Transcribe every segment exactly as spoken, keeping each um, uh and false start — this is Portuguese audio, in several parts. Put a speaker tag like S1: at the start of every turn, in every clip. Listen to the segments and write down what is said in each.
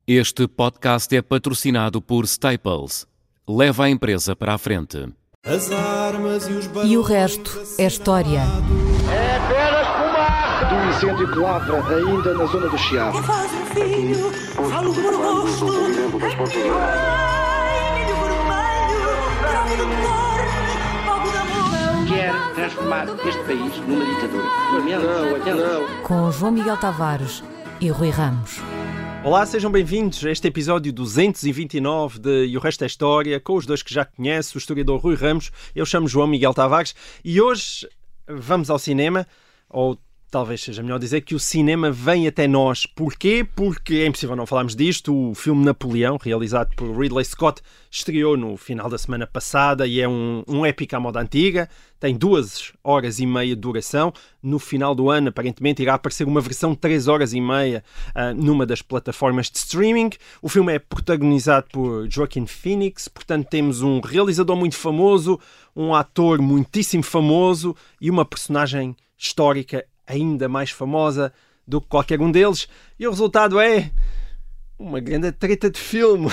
S1: Este podcast é patrocinado por Staples. Leva a empresa para a frente.
S2: As armas e os
S3: E o resto é história.
S4: É apenas fumaça!
S5: Do incêndio que lavra ainda na zona do Chiado.
S6: Faz um filho, falo por rosto. Ai, milho vermelho, droga do cor, fogo da amor.
S5: Quer transformar este país numa ditadura. Não, não.
S3: Com João Miguel Tavares e Rui Ramos.
S7: Olá, sejam bem-vindos a este episódio duzentos e vinte e nove de E o Resto é História, com os dois que já conhece, o historiador Rui Ramos. Eu chamo João Miguel Tavares e hoje vamos ao cinema, ou talvez seja melhor dizer que o cinema vem até nós. Porquê? Porque é impossível não falarmos disto. O filme Napoleão, realizado por Ridley Scott, estreou no final da semana passada e é um, um épico à moda antiga. Tem duas horas e meia de duração. No final do ano, aparentemente, irá aparecer uma versão de três horas e meia uh, numa das plataformas de streaming. O filme é protagonizado por Joaquin Phoenix, portanto temos um realizador muito famoso, um ator muitíssimo famoso e uma personagem histórica ainda mais famosa do que qualquer um deles. E o resultado é uma grande treta de filme.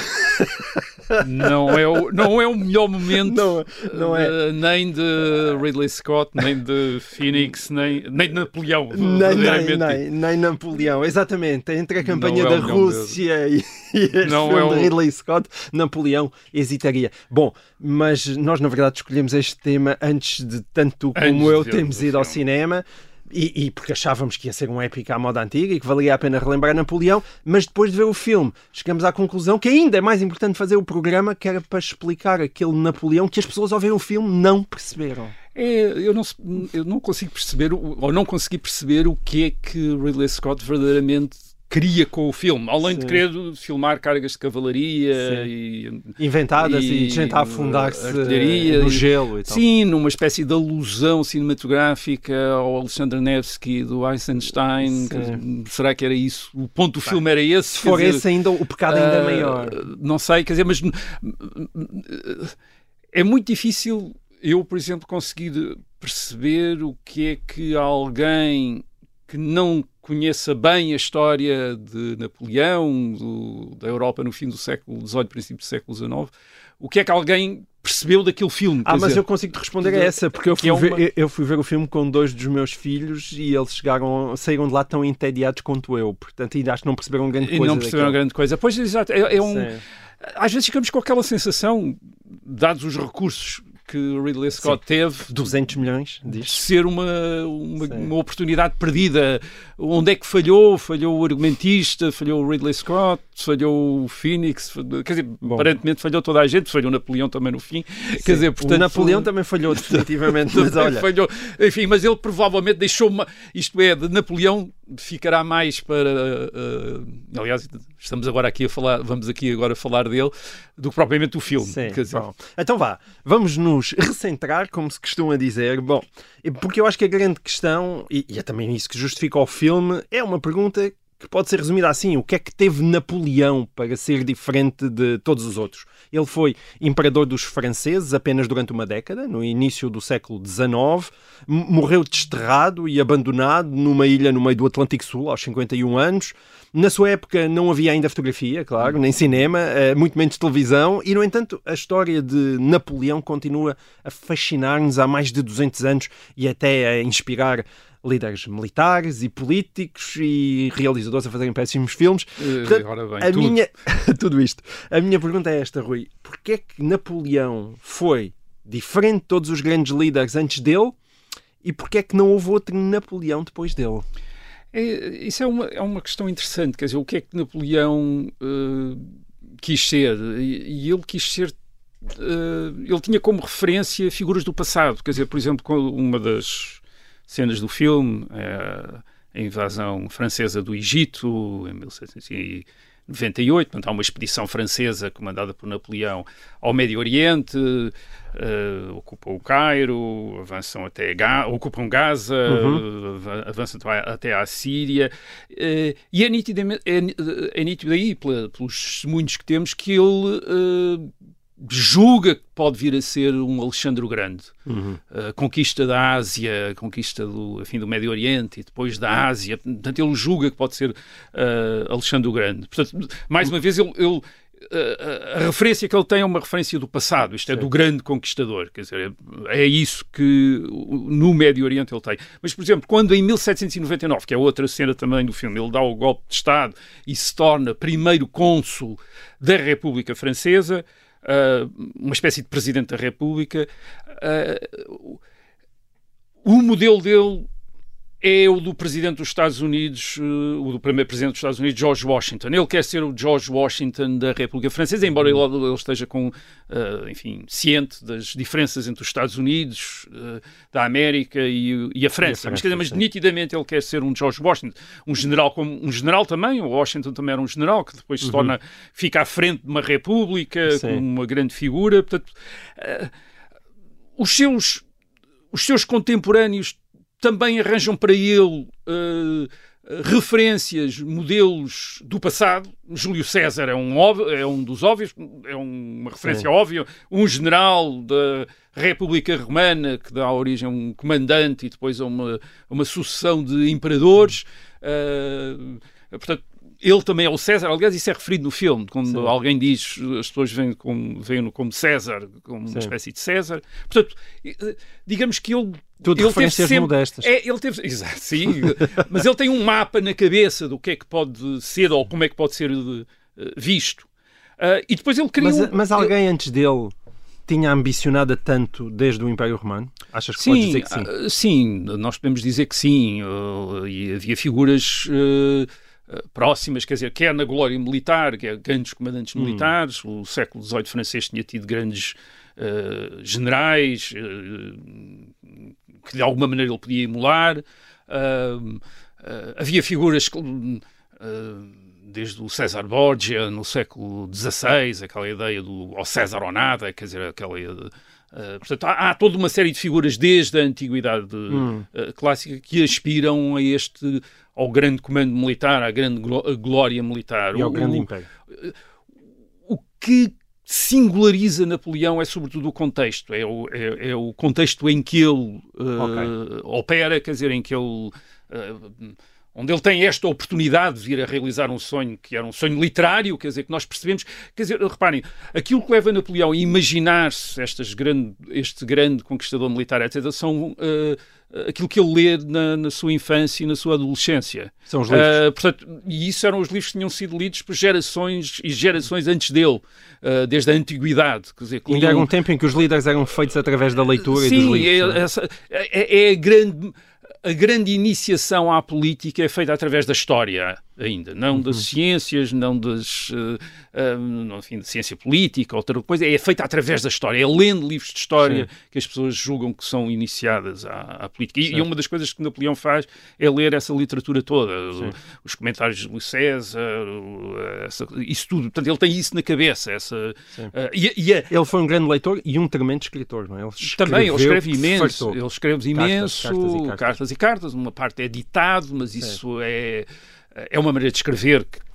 S8: Não é o, não é o melhor momento,
S7: não, não é.
S8: uh, nem de Ridley Scott, nem de Phoenix, nem, nem de Napoleão.
S7: Nem, nem, nem, nem Napoleão, exatamente. Entre a campanha
S8: é
S7: da Rússia e, e este
S8: não
S7: filme
S8: é o...
S7: de Ridley Scott, Napoleão hesitaria. Bom, mas nós na verdade escolhemos este tema antes de tanto como
S8: antes
S7: eu
S8: de
S7: termos ido ao cinema. E, e porque achávamos que ia ser um épico à moda antiga e que valia a pena relembrar Napoleão, mas depois de ver o filme chegamos à conclusão que ainda é mais importante fazer o programa, que era para explicar aquele Napoleão que as pessoas ao ver o filme não perceberam.
S8: É, eu, não, eu não consigo perceber, ou não consegui perceber o que é que Ridley Scott verdadeiramente queria com o filme, além Sim. de querer filmar cargas de cavalaria e,
S7: inventadas e, e gente a afundar-se no gelo e tal.
S8: Sim, numa espécie de alusão cinematográfica ao Alexander Nevsky do Eisenstein. Que, será que era isso? O ponto do Bem, filme era esse?
S7: Se for dizer, esse ainda, o pecado ainda é maior.
S8: Não sei, quer dizer, mas é muito difícil eu, por exemplo, conseguir perceber o que é que alguém que não conheça bem a história de Napoleão, do, da Europa no fim do século dezoito, princípio do século dezanove, o que é que alguém percebeu daquele filme?
S7: Ah, mas
S8: dizer,
S7: eu consigo te responder a essa, porque eu fui, é uma... ver, eu fui ver o filme com dois dos meus filhos e eles chegaram, saíram de lá tão entediados quanto eu, portanto ainda acho que não perceberam grande coisa.
S8: E não perceberam
S7: daquilo.
S8: grande coisa. Pois, exato, é, é um... Às vezes ficamos com aquela sensação, dados os recursos que Ridley Scott Sim. teve
S7: duzentos milhões
S8: de ser uma, uma, uma oportunidade perdida. Onde é que falhou? Falhou o argumentista, falhou o Ridley Scott, falhou o Phoenix, quer dizer, Bom. aparentemente falhou toda a gente, falhou o Napoleão também no fim.
S7: Sim.
S8: Quer dizer, portanto,
S7: o Napoleão foi... também falhou definitivamente, mas olha...
S8: falhou. Enfim, mas ele provavelmente deixou uma, isto é, de Napoleão ficará mais para uh, aliás, estamos agora aqui a falar, vamos aqui agora falar dele, do que propriamente o filme.
S7: Sim,
S8: quer dizer.
S7: Bom, então vá, vamos nos recentrar, como se costuma dizer. Bom, porque eu acho que a grande questão, e, e é também isso que justifica o filme, é uma pergunta que pode ser resumida assim: o que é que teve Napoleão para ser diferente de todos os outros? Ele foi imperador dos franceses apenas durante uma década, no início do século dezanove, morreu desterrado e abandonado numa ilha no meio do Atlântico Sul aos cinquenta e um anos. Na sua época não havia ainda fotografia, claro, nem cinema, muito menos televisão, e no entanto a história de Napoleão continua a fascinar-nos há mais de duzentos anos e até a inspirar líderes militares e políticos e realizadores a fazerem péssimos filmes.
S8: Portanto, Agora bem,
S7: a
S8: tudo.
S7: Minha... tudo isto. A minha pergunta é esta, Rui. Porquê é que Napoleão foi diferente de todos os grandes líderes antes dele e porquê é que não houve outro Napoleão depois dele?
S8: É, isso é uma, é uma questão interessante. Quer dizer, o que é que Napoleão uh, quis ser? E, e ele quis ser... Uh, ele tinha como referência figuras do passado. Quer dizer, por exemplo, uma das cenas do filme, é a invasão francesa do Egito em mil setecentos e noventa e oito, portanto há uma expedição francesa comandada por Napoleão ao Médio Oriente, uh, ocupam o Cairo, avançam até Ga- ocupam Gaza, uhum. uh, avançam até à Síria, uh, e é nítido, é, é nítido aí, pela, pelos testemunhos que temos, que ele uh, julga que pode vir a ser um Alexandre o Grande.
S7: Uhum.
S8: A conquista da Ásia, a conquista do, enfim, do Médio Oriente e depois da Ásia. Portanto, ele julga que pode ser uh, Alexandre o Grande. Portanto, mais uma vez, ele, ele, a, a referência que ele tem é uma referência do passado. Isto é, Sim. do grande conquistador. Quer dizer, é, é isso que no Médio Oriente ele tem. Mas, por exemplo, quando em mil setecentos e noventa e nove, que é outra cena também do filme, ele dá o golpe de Estado e se torna primeiro cônsul da República Francesa, Uh, uma espécie de Presidente da República, uh, o modelo dele é o do Presidente dos Estados Unidos, uh, o do primeiro Presidente dos Estados Unidos, George Washington. Ele quer ser o George Washington da República Francesa, embora ele, ele esteja com, uh, enfim, ciente das diferenças entre os Estados Unidos, uh, da América e, e a França. E a França mas, quer dizer, mas nitidamente ele quer ser um George Washington, um general como um general também. O Washington também era um general que depois se torna, uhum. fica à frente de uma república, Sim. como uma grande figura. Portanto, uh, os seus, os seus contemporâneos também arranjam para ele uh, referências, modelos do passado. Júlio César é um, óbvio, é um dos óbvios, é uma referência Sim. óbvia. Um general da República Romana que dá origem a um comandante e depois a uma, a uma sucessão de imperadores. Uh, portanto, ele também é o César. Aliás, isso é referido no filme. Quando Sim. alguém diz, as pessoas veem-no como, veem como César, como Sim. uma espécie de César. Portanto, digamos que ele...
S7: Tudo
S8: ele
S7: referências
S8: teve sempre,
S7: modestas.
S8: É, ele teve, exato, sim. Mas ele tem um mapa na cabeça do que é que pode ser ou como é que pode ser uh, visto. Uh, e depois ele criou...
S7: Mas, mas alguém antes dele tinha ambicionado tanto desde o Império Romano? Achas que
S8: sim,
S7: podes dizer que sim?
S8: Uh, sim, nós podemos dizer que sim. Uh, e havia figuras... Uh, próximas, quer dizer, quer na glória militar, quer grandes comandantes militares. Hum. O século dezoito francês tinha tido grandes uh, generais uh, que de alguma maneira ele podia emular. Uh, uh, havia figuras que, uh, desde o César Borgia no século dezasseis, aquela ideia do ao César ou nada, quer dizer, aquela ideia. Uh, portanto, há, há toda uma série de figuras desde a antiguidade hum. uh, clássica que aspiram a este, ao grande comando militar, à grande glória militar.
S7: E ao
S8: o,
S7: grande império.
S8: O, o que singulariza Napoleão é sobretudo o contexto, é o, é, é o contexto em que ele uh, okay. opera, quer dizer, em que ele... Uh, onde ele tem esta oportunidade de vir a realizar um sonho que era um sonho literário, quer dizer, que nós percebemos, quer dizer, reparem, aquilo que leva Napoleão a imaginar-se estas grande, este grande conquistador militar, etcétera, são uh, aquilo que ele lê na, na sua infância e na sua adolescência.
S7: São os livros.
S8: Uh, portanto, e isso eram os livros que tinham sido lidos por gerações e gerações antes dele, uh, desde a antiguidade. Quer dizer,
S7: ainda liam... era um tempo em que os líderes eram feitos através da leitura
S8: Sim,
S7: e dos livros.
S8: É, essa, é, é a grande... A grande iniciação à política é feita através da história ainda, não das uhum. ciências, não das, uh, uh, enfim, da ciência política, outra coisa, é feita através da história, é lendo livros de história Sim. que as pessoas julgam que são iniciadas à, à política. E, e uma das coisas que Napoleão faz é ler essa literatura toda, o, os comentários de Luís César, essa, isso tudo. Portanto, ele tem isso na cabeça. Essa, uh, e, e a... Ele foi um grande leitor e um tremendo escritor, não é? Ele Também, ele escreve imenso, ele escreve imenso,
S7: cartas, cartas, e cartas.
S8: cartas e cartas, uma parte é ditado, mas Sim. isso é... É uma maneira de escrever que,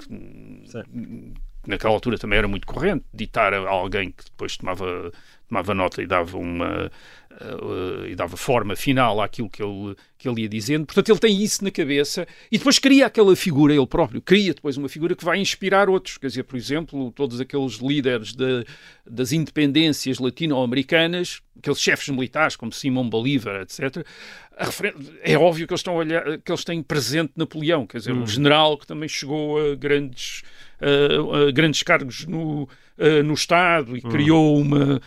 S8: que naquela altura também era muito corrente, ditar a alguém que depois tomava, tomava nota e dava uma uh, e dava forma final àquilo que ele, que ele ia dizendo. Portanto, ele tem isso na cabeça e depois cria aquela figura, ele próprio cria depois uma figura que vai inspirar outros. Quer dizer, por exemplo, todos aqueles líderes de, das independências latino-americanas, aqueles chefes militares como Simão Bolívar, etcétera, é óbvio que eles, estão a olhar, que eles têm presente Napoleão, quer dizer, hum. um general que também chegou a grandes, a, a grandes cargos no, a, no Estado e hum. criou uma,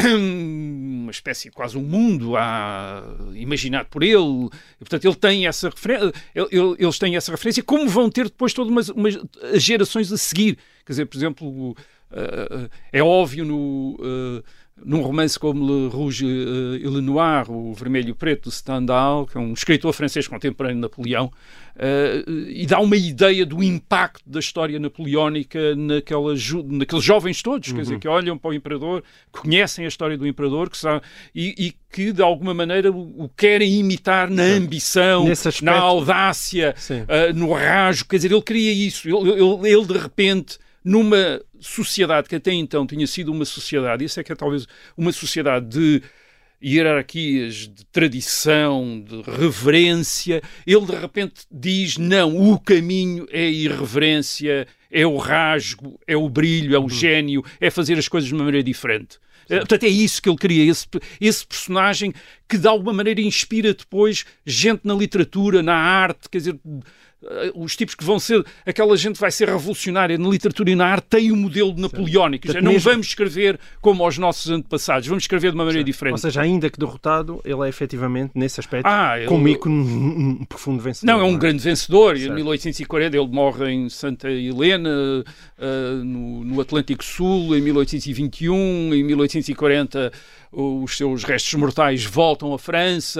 S8: uma espécie, quase um mundo a, imaginado por ele. E, portanto, ele tem essa referência, ele, ele, eles têm essa referência, como vão ter depois todas umas, umas as gerações a seguir. Quer dizer, por exemplo, uh, é óbvio no... Uh, num romance como Le Rouge et le Noir, o Vermelho e o Preto, de Stendhal, que é um escritor francês contemporâneo de Napoleão, uh, e dá uma ideia do impacto da história napoleónica naquela ju- naqueles jovens todos, uhum. quer dizer, que olham para o imperador, conhecem a história do imperador que sabe, e, e que, de alguma maneira, o, o querem imitar na Sim. ambição, na audácia, uh, no rasgo. Quer dizer, ele cria isso. Ele, ele, ele de repente... numa sociedade que até então tinha sido uma sociedade, isso é que é talvez uma sociedade de hierarquias, de tradição, de reverência, ele de repente diz, não, o caminho é a irreverência, é o rasgo, é o brilho, é o gênio, é fazer as coisas de uma maneira diferente. Sim. Portanto, é isso que ele cria, esse, esse personagem que de alguma maneira inspira depois gente na literatura, na arte, quer dizer, os tipos que vão ser, aquela gente que vai ser revolucionária na literatura e na arte tem um modelo napoleónico. Dizer, não mesmo... vamos escrever como aos nossos antepassados, vamos escrever de uma maneira Sim. diferente.
S7: Ou seja, ainda que derrotado, ele é efetivamente, nesse aspecto,
S8: ah, ele...
S7: como ícone, um profundo vencedor.
S8: Não, é um
S7: não é?
S8: grande vencedor. Certo. Em mil oitocentos e quarenta ele morre em Santa Helena, uh, no, no Atlântico Sul, em mil oitocentos e vinte e um, em mil oitocentos e quarenta os seus restos mortais voltam à França,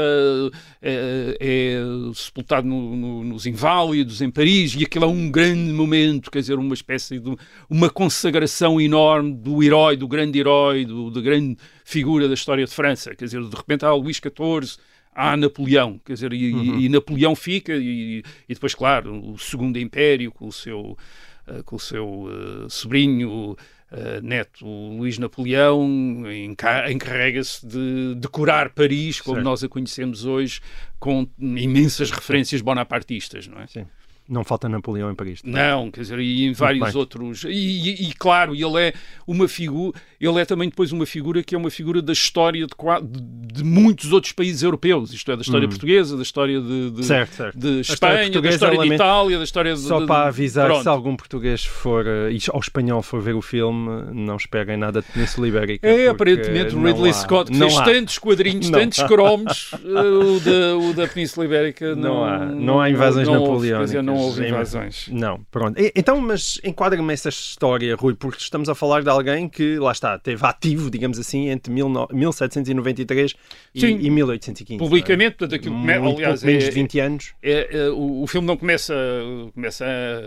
S8: é, é sepultado no, no, nos Inválidos, em Paris, e aquilo é um grande momento, quer dizer, uma espécie de uma consagração enorme do herói, do grande herói, do, da grande figura da história de França. Quer dizer, de repente há Luís catorze, há Napoleão, quer dizer, e, uhum. e Napoleão fica, e, e depois, claro, o Segundo Império, com o seu, uh, com o seu uh, sobrinho, Uh, neto, o Luís Napoleão, encarrega-se de decorar Paris, como certo. Nós a conhecemos hoje, com imensas referências bonapartistas, não é?
S7: Sim. Não falta Napoleão em Paris.
S8: Não, quer dizer, e em vários outros... E, e, e claro, ele é uma figura... Ele é também depois uma figura que é uma figura da história de, de, de muitos outros países europeus. Isto é, da história hum. portuguesa, da história de, de,
S7: certo, certo.
S8: de Espanha, história da história de Itália, da história de...
S7: Só
S8: de,
S7: para avisar,
S8: pronto.
S7: Se algum português for, ou espanhol for ver o filme, não esperem nada de Península Ibérica.
S8: É, aparentemente, o Ridley Scott que fez há. tantos quadrinhos, não tantos há. cromos, o, da, o da Península Ibérica não... Não há, não há invasões
S7: não
S8: napoleónicas.
S7: Houve,
S8: não houve invasões.
S7: Não, pronto. Então, mas enquadra-me essa história, Rui, porque estamos a falar de alguém que, lá está, esteve ativo, digamos assim, entre mil setecentos e noventa e três e, e mil oitocentos e quinze.
S8: Publicamente, portanto, aquilo come... aliás,
S7: menos
S8: é,
S7: de vinte anos.
S8: É, é, o, o filme não começa, começa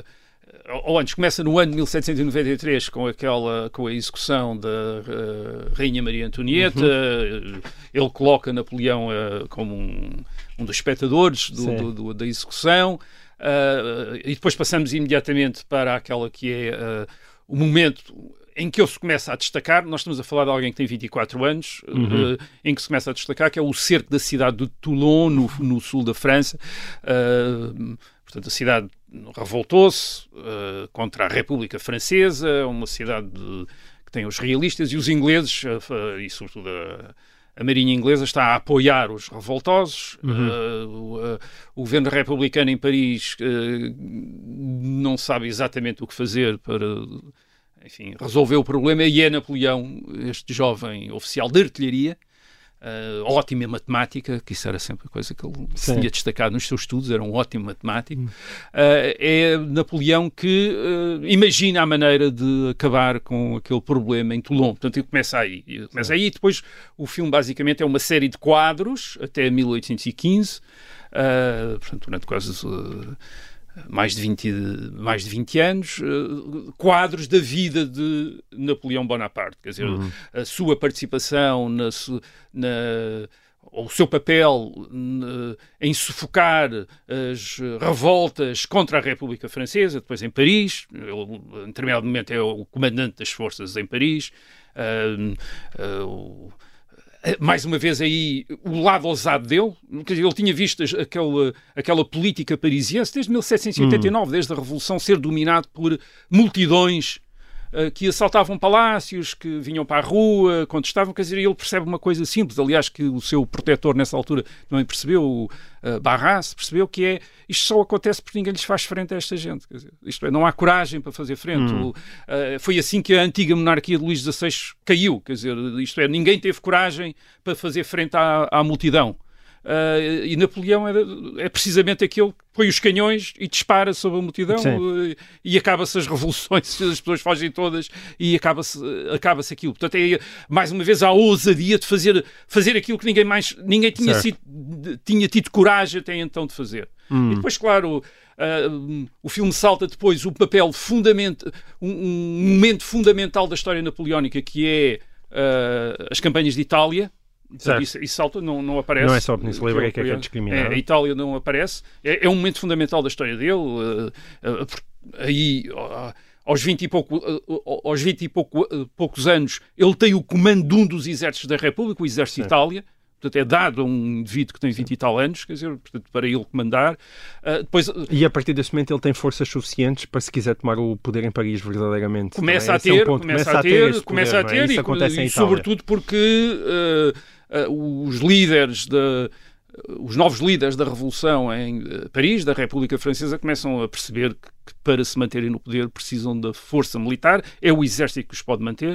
S8: a, ou antes, começa no ano de mil setecentos e noventa e três com, aquela, com a execução da uh, Rainha Maria Antonieta. Uhum. Ele coloca Napoleão uh, como um, um dos espectadores do, do, do, da execução. Uh, e depois passamos imediatamente para aquela que é uh, o momento em que ele se começa a destacar. Nós estamos a falar de alguém que tem vinte e quatro anos, uhum. uh, em que se começa a destacar, que é o cerco da cidade de Toulon, no, no sul da França. Uh, portanto, a cidade revoltou-se uh, contra a República Francesa, uma cidade de, que tem os realistas e os ingleses, uh, e sobretudo a A Marinha Inglesa está a apoiar os revoltosos. Uhum. Uh, o, uh, o governo republicano em Paris uh, não sabe exatamente o que fazer para, enfim, resolver o problema, e é Napoleão, este jovem oficial de artilharia, uh, ótimo em matemática, que isso era sempre a coisa que ele se tinha destacado nos seus estudos, era um ótimo matemático. Uhum. Uh, é Napoleão que uh, imagina a maneira de acabar com aquele problema em Toulon. Portanto, ele começa aí. Ele começa aí e depois o filme basicamente é uma série de quadros até mil oitocentos e quinze, uh, portanto, durante quase... Uh, mais de vinte, mais de vinte anos, uh, quadros da vida de Napoleão Bonaparte, quer dizer, uhum. a sua participação, na, na, ou o seu papel na, em sufocar as revoltas contra a República Francesa, depois em Paris. Ele, em determinado momento, é o comandante das forças em Paris. Uh, uh, mais uma vez aí o lado ousado dele, quer dizer, ele tinha visto aquela, aquela política parisiense desde mil setecentos e oitenta e nove, hum. desde a Revolução, ser dominado por multidões uh, que assaltavam palácios, que vinham para a rua, contestavam. Quer dizer, ele percebe uma coisa simples, aliás, que o seu protetor nessa altura também percebeu, o uh, Barras, percebeu, que é, isto só acontece porque ninguém lhes faz frente a esta gente. Quer dizer, isto é, não há coragem para fazer frente. Hum. O, uh, foi assim que a antiga monarquia de Luís dezasseis caiu. Quer dizer, isto é, ninguém teve coragem para fazer frente à, à multidão. Uh, e Napoleão era, é precisamente aquele que põe os canhões e dispara sobre a multidão, uh, e acaba-se as revoluções, as pessoas fogem todas e acaba-se, acaba-se aquilo. Portanto, é mais uma vez a ousadia de fazer, fazer aquilo que ninguém mais ninguém tinha, sido, tinha tido coragem até então de fazer. Hum. E depois, claro, uh, o filme salta depois o papel fundamental, um, um momento fundamental da história napoleónica, que é uh, as campanhas de Itália. Isso, isso salta, não, não aparece.
S7: Não é só a Península Ibérica que é discriminada.
S8: É, a Itália não aparece. É, é um momento fundamental da história dele. Uh, uh, aí uh, aos vinte e, pouco, aos vinte e pouco, poucos anos, ele tem o comando de um dos exércitos da República, o Exército de Itália. Portanto, é dado a um indivíduo que tem vinte e tal anos, quer dizer, portanto, para ele comandar. Uh, depois,
S7: e a partir desse momento ele tem forças suficientes para, se quiser tomar o poder em Paris verdadeiramente.
S8: Começa a ter, é um começa, começa a ter, poder, começa a ter, e, e, e sobretudo porque uh, uh, os líderes da... Os novos líderes da Revolução em Paris, da República Francesa, começam a perceber que, que para se manterem no poder precisam da força militar, é o exército que os pode manter,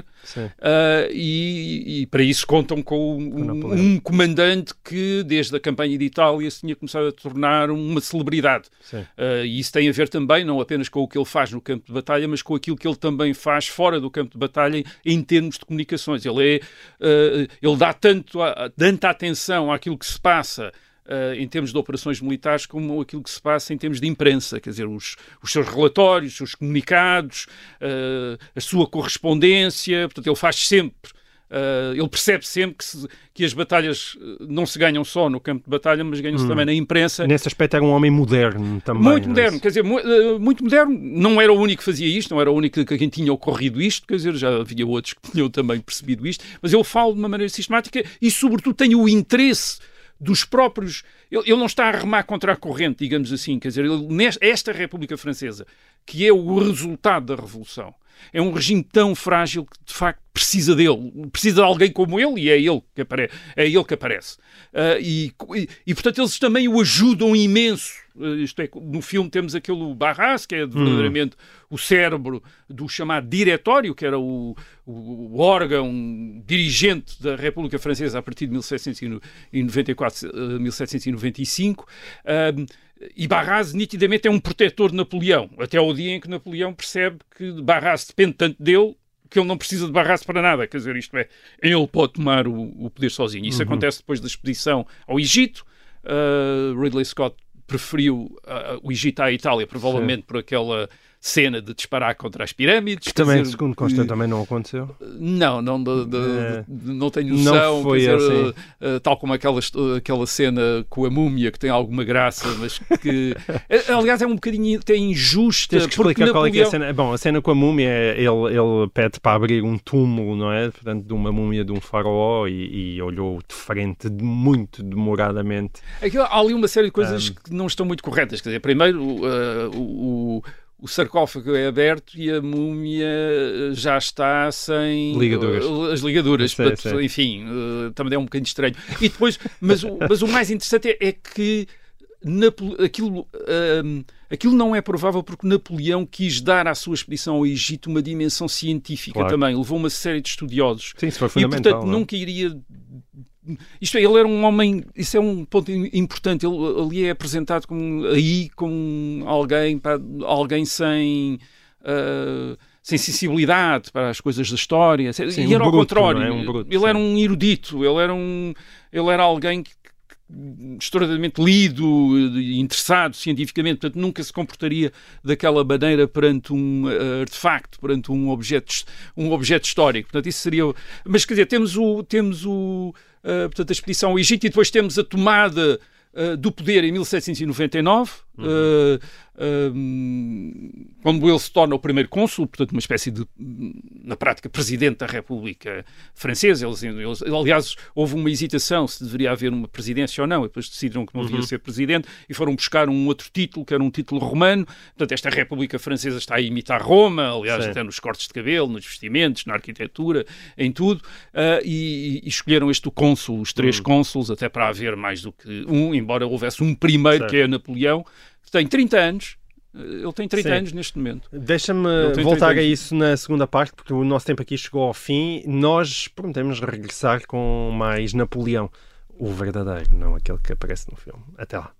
S8: uh, e, e para isso contam com um, um comandante que, desde a campanha de Itália, se tinha começado a tornar uma celebridade. Uh, e isso tem a ver também, não apenas com o que ele faz no campo de batalha, mas com aquilo que ele também faz fora do campo de batalha em termos de comunicações. Ele, é, uh, ele dá tanto a, tanta atenção àquilo que se passa Uh, em termos de operações militares, como aquilo que se passa em termos de imprensa, quer dizer, os, os seus relatórios, os seus comunicados, uh, a sua correspondência. Portanto, ele faz sempre, uh, ele percebe sempre que, se, que as batalhas não se ganham só no campo de batalha, mas ganham-se hum. também na imprensa.
S7: Nesse aspecto era um homem moderno também.
S8: Muito moderno, quer dizer, mu uh, muito moderno. Não era o único que fazia isto, não era o único que quem tinha ocorrido isto, quer dizer, já havia outros que tinham também percebido isto, mas ele fala de uma maneira sistemática e, sobretudo, tem o interesse dos próprios... Ele, ele não está a remar contra a corrente, digamos assim, quer dizer, ele, nesta, esta República Francesa, que é o resultado da Revolução, é um regime tão frágil que, de facto, precisa dele, precisa de alguém como ele, e é ele que, apare é ele que aparece. Uh, e, e, e, portanto, eles também o ajudam imenso. Uh, isto é, no filme temos aquele Barras, que é verdadeiramente hum. o cérebro do chamado diretório, que era o, o, o órgão dirigente da República Francesa a partir de mil setecentos e noventa e quatro, uh, mil setecentos e noventa e cinco. Uh, E Barras, nitidamente, é um protetor de Napoleão, até ao dia em que Napoleão percebe que Barras depende tanto dele que ele não precisa de Barras para nada. Quer dizer, isto é, ele pode tomar o, o poder sozinho. Isso uhum. acontece depois da expedição ao Egito. Uh, Ridley Scott preferiu uh, o Egito à Itália, provavelmente Sim. por aquela cena de disparar contra as pirâmides.
S7: Que também,
S8: dizer,
S7: segundo consta, que... também não aconteceu?
S8: Não, não, de, de, é... de, não tenho noção.
S7: Não foi
S8: quer dizer,
S7: assim.
S8: uh, uh, tal como aquela, aquela cena com a múmia, que tem alguma graça, mas que... aliás, é um bocadinho até injusta.
S7: Tens que explicar qual
S8: Napoleão...
S7: é que é a cena. Bom, a cena com a múmia, ele, ele pede para abrir um túmulo, não é? Portanto, de uma múmia de um faraó e, e olhou de frente muito demoradamente.
S8: Aquilo, há ali uma série de coisas um... que não estão muito corretas. Quer dizer, primeiro, uh, o... O sarcófago é aberto e a múmia já está sem
S7: ligaduras.
S8: as ligaduras.
S7: Sei,
S8: Portanto,
S7: sei.
S8: Enfim, uh, também é um bocadinho estranho. E depois, mas, o, mas o mais interessante é, é que Napo aquilo, uh, aquilo não é provável porque Napoleão quis dar à sua expedição ao Egito uma dimensão científica
S7: claro.
S8: também. Levou uma série de estudiosos.
S7: Sim, isso foi fundamental.
S8: E, portanto,
S7: não?
S8: nunca iria... Isto é, ele era um homem, isso é um ponto importante, ele ali é apresentado como, aí como alguém, pá, alguém sem, uh, sem sensibilidade para as coisas da história.
S7: Sim,
S8: e
S7: um
S8: era ao
S7: bruto,
S8: contrário,
S7: é? um bruto,
S8: ele
S7: sim.
S8: era um erudito, ele era, um, ele era alguém que, extraordinariamente lido e interessado cientificamente, portanto nunca se comportaria daquela maneira perante um uh, artefacto, perante um objeto, um objeto histórico. Portanto, isso seria... Mas, quer dizer, temos, o, temos o, uh, portanto, a expedição ao Egito e depois temos a tomada uh, do poder em mil setecentos e noventa e nove, uhum. uh, uh, quando ele se torna o primeiro cônsul, portanto uma espécie de, na prática, presidente da República Francesa. Eles, eles, aliás, houve uma hesitação se deveria haver uma presidência ou não, e depois decidiram que não devia uhum. ser presidente e foram buscar um outro título, que era um título romano. Portanto, esta República Francesa está a imitar Roma, aliás, Sim. até nos cortes de cabelo, nos vestimentos, na arquitetura, em tudo, uh, e, e escolheram este cônsul, os três uhum. cônsuls, até para haver mais do que um, embora houvesse um primeiro, certo. que é Napoleão, que tem trinta anos. Ele tem trinta Sim. anos neste momento.
S7: Deixa-me voltar a isso na segunda parte, porque o nosso tempo aqui chegou ao fim. Nós prometemos regressar com mais Napoleão, o verdadeiro, não aquele que aparece no filme. Até lá.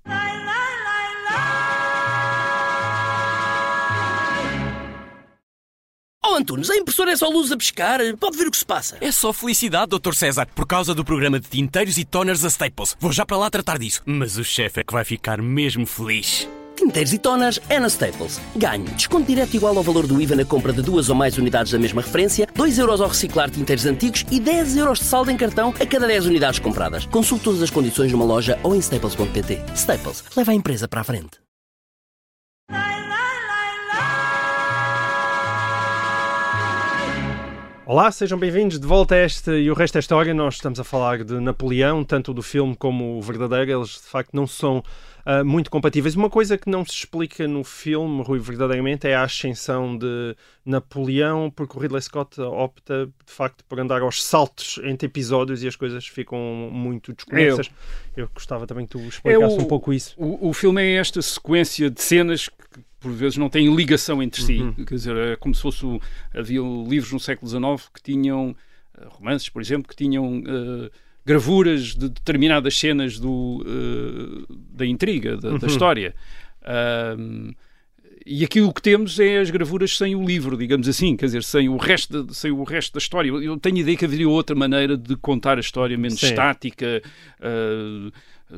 S9: Oh, Antunes, a impressora é só luz a piscar. Pode ver o que se passa.
S10: É só felicidade, doutor César, por causa do programa de tinteiros e toners a Staples. Vou já para lá tratar disso. Mas o chefe é que vai ficar mesmo feliz.
S9: Tinteiros e toners é na Staples. Ganho desconto direto igual ao valor do I V A na compra de duas ou mais unidades da mesma referência, dois euros ao reciclar tinteiros antigos e dez euros de saldo em cartão a cada dez unidades compradas. Consulte todas as condições numa loja ou em staples ponto pt. Staples, leva a empresa para a frente.
S7: Olá, sejam bem-vindos de volta a este e o resto da história. Nós estamos a falar de Napoleão, tanto do filme como o verdadeiro. Eles, de facto, não são uh, muito compatíveis. Uma coisa que não se explica no filme, Rui, verdadeiramente, é a ascensão de Napoleão, porque o Ridley Scott opta, de facto, por andar aos saltos entre episódios e as coisas ficam muito desconexas. Eu, Eu gostava também que tu explicasse
S8: é o,
S7: um pouco isso.
S8: O, o filme é esta sequência de cenas que por vezes não têm ligação entre si, uhum. Quer dizer, é como se fosse, o, havia livros no século dezenove que tinham, uh, romances, por exemplo, que tinham uh, gravuras de determinadas cenas do, uh, da intriga, da, uhum. da história. Uh, e aqui o que temos é as gravuras sem o livro, digamos assim, quer dizer, sem o resto, de, sem o resto da história. Eu tenho a ideia que haveria outra maneira de contar a história, menos Sim. estática, uh,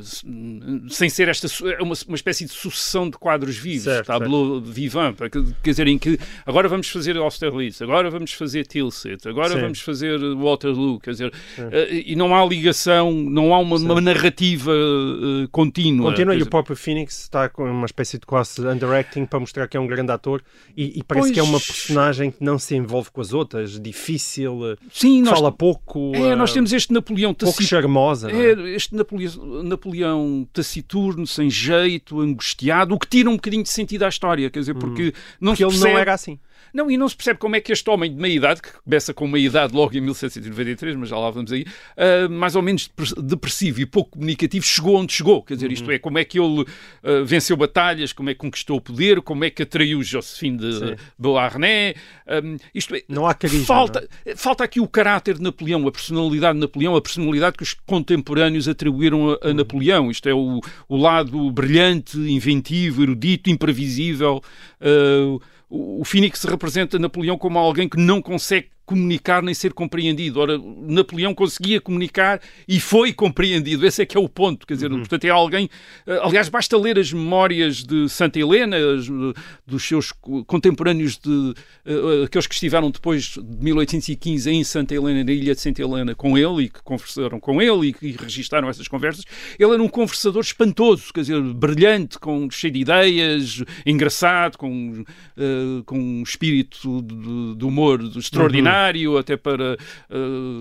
S8: sem ser esta uma, uma espécie de sucessão de quadros vivos, tableau vivant, quer dizer, em que agora vamos fazer Austerlitz, agora vamos fazer Tilsit, agora Sim. vamos fazer Waterloo, quer dizer, uh, e não há ligação, não há uma, uma narrativa uh, contínua.
S7: Contínua, e
S8: dizer...
S7: o próprio Phoenix está com uma espécie de quase underacting para mostrar que é um grande ator e, e parece pois... que é uma personagem que não se envolve com as outras, difícil, Sim, fala nós... pouco,
S8: é, uh, nós temos este Napoleão
S7: pouco taciturno, charmosa,
S8: é, é? Este Napoleão Napoleão taciturno, sem jeito, angustiado, o que tira um bocadinho de sentido à história, quer dizer, porque hum. não
S7: porque
S8: se percebe...
S7: ele não era assim.
S8: Não, e não se percebe como é que este homem de meia-idade, que começa com meia-idade logo em mil setecentos e noventa e três, mas já lá vamos aí, uh, mais ou menos depressivo e pouco comunicativo, chegou onde chegou. Quer dizer, isto uhum. é, como é que ele uh, venceu batalhas, como é que conquistou o poder, como é que atraiu Josephine de Beauharnais. Um, isto é,
S7: não há carisma.
S8: Falta,
S7: não é?
S8: falta aqui o caráter de Napoleão, a personalidade de Napoleão, a personalidade que os contemporâneos atribuíram a, a Napoleão. Isto é o, o lado brilhante, inventivo, erudito, imprevisível. Uh, O Phoenix representa Napoleão como alguém que não consegue comunicar nem ser compreendido. Ora, Napoleão conseguia comunicar e foi compreendido. Esse é que é o ponto. Quer dizer, uhum. portanto, é alguém... Aliás, basta ler as memórias de Santa Helena, as, dos seus contemporâneos, de, uh, aqueles que estiveram depois de mil oitocentos e quinze em Santa Helena, na ilha de Santa Helena, com ele e que conversaram com ele e que registaram essas conversas. Ele era um conversador espantoso, quer dizer, brilhante, com, cheio de ideias, engraçado, com, uh, com um espírito de, de humor extraordinário. Uhum. Até para uh,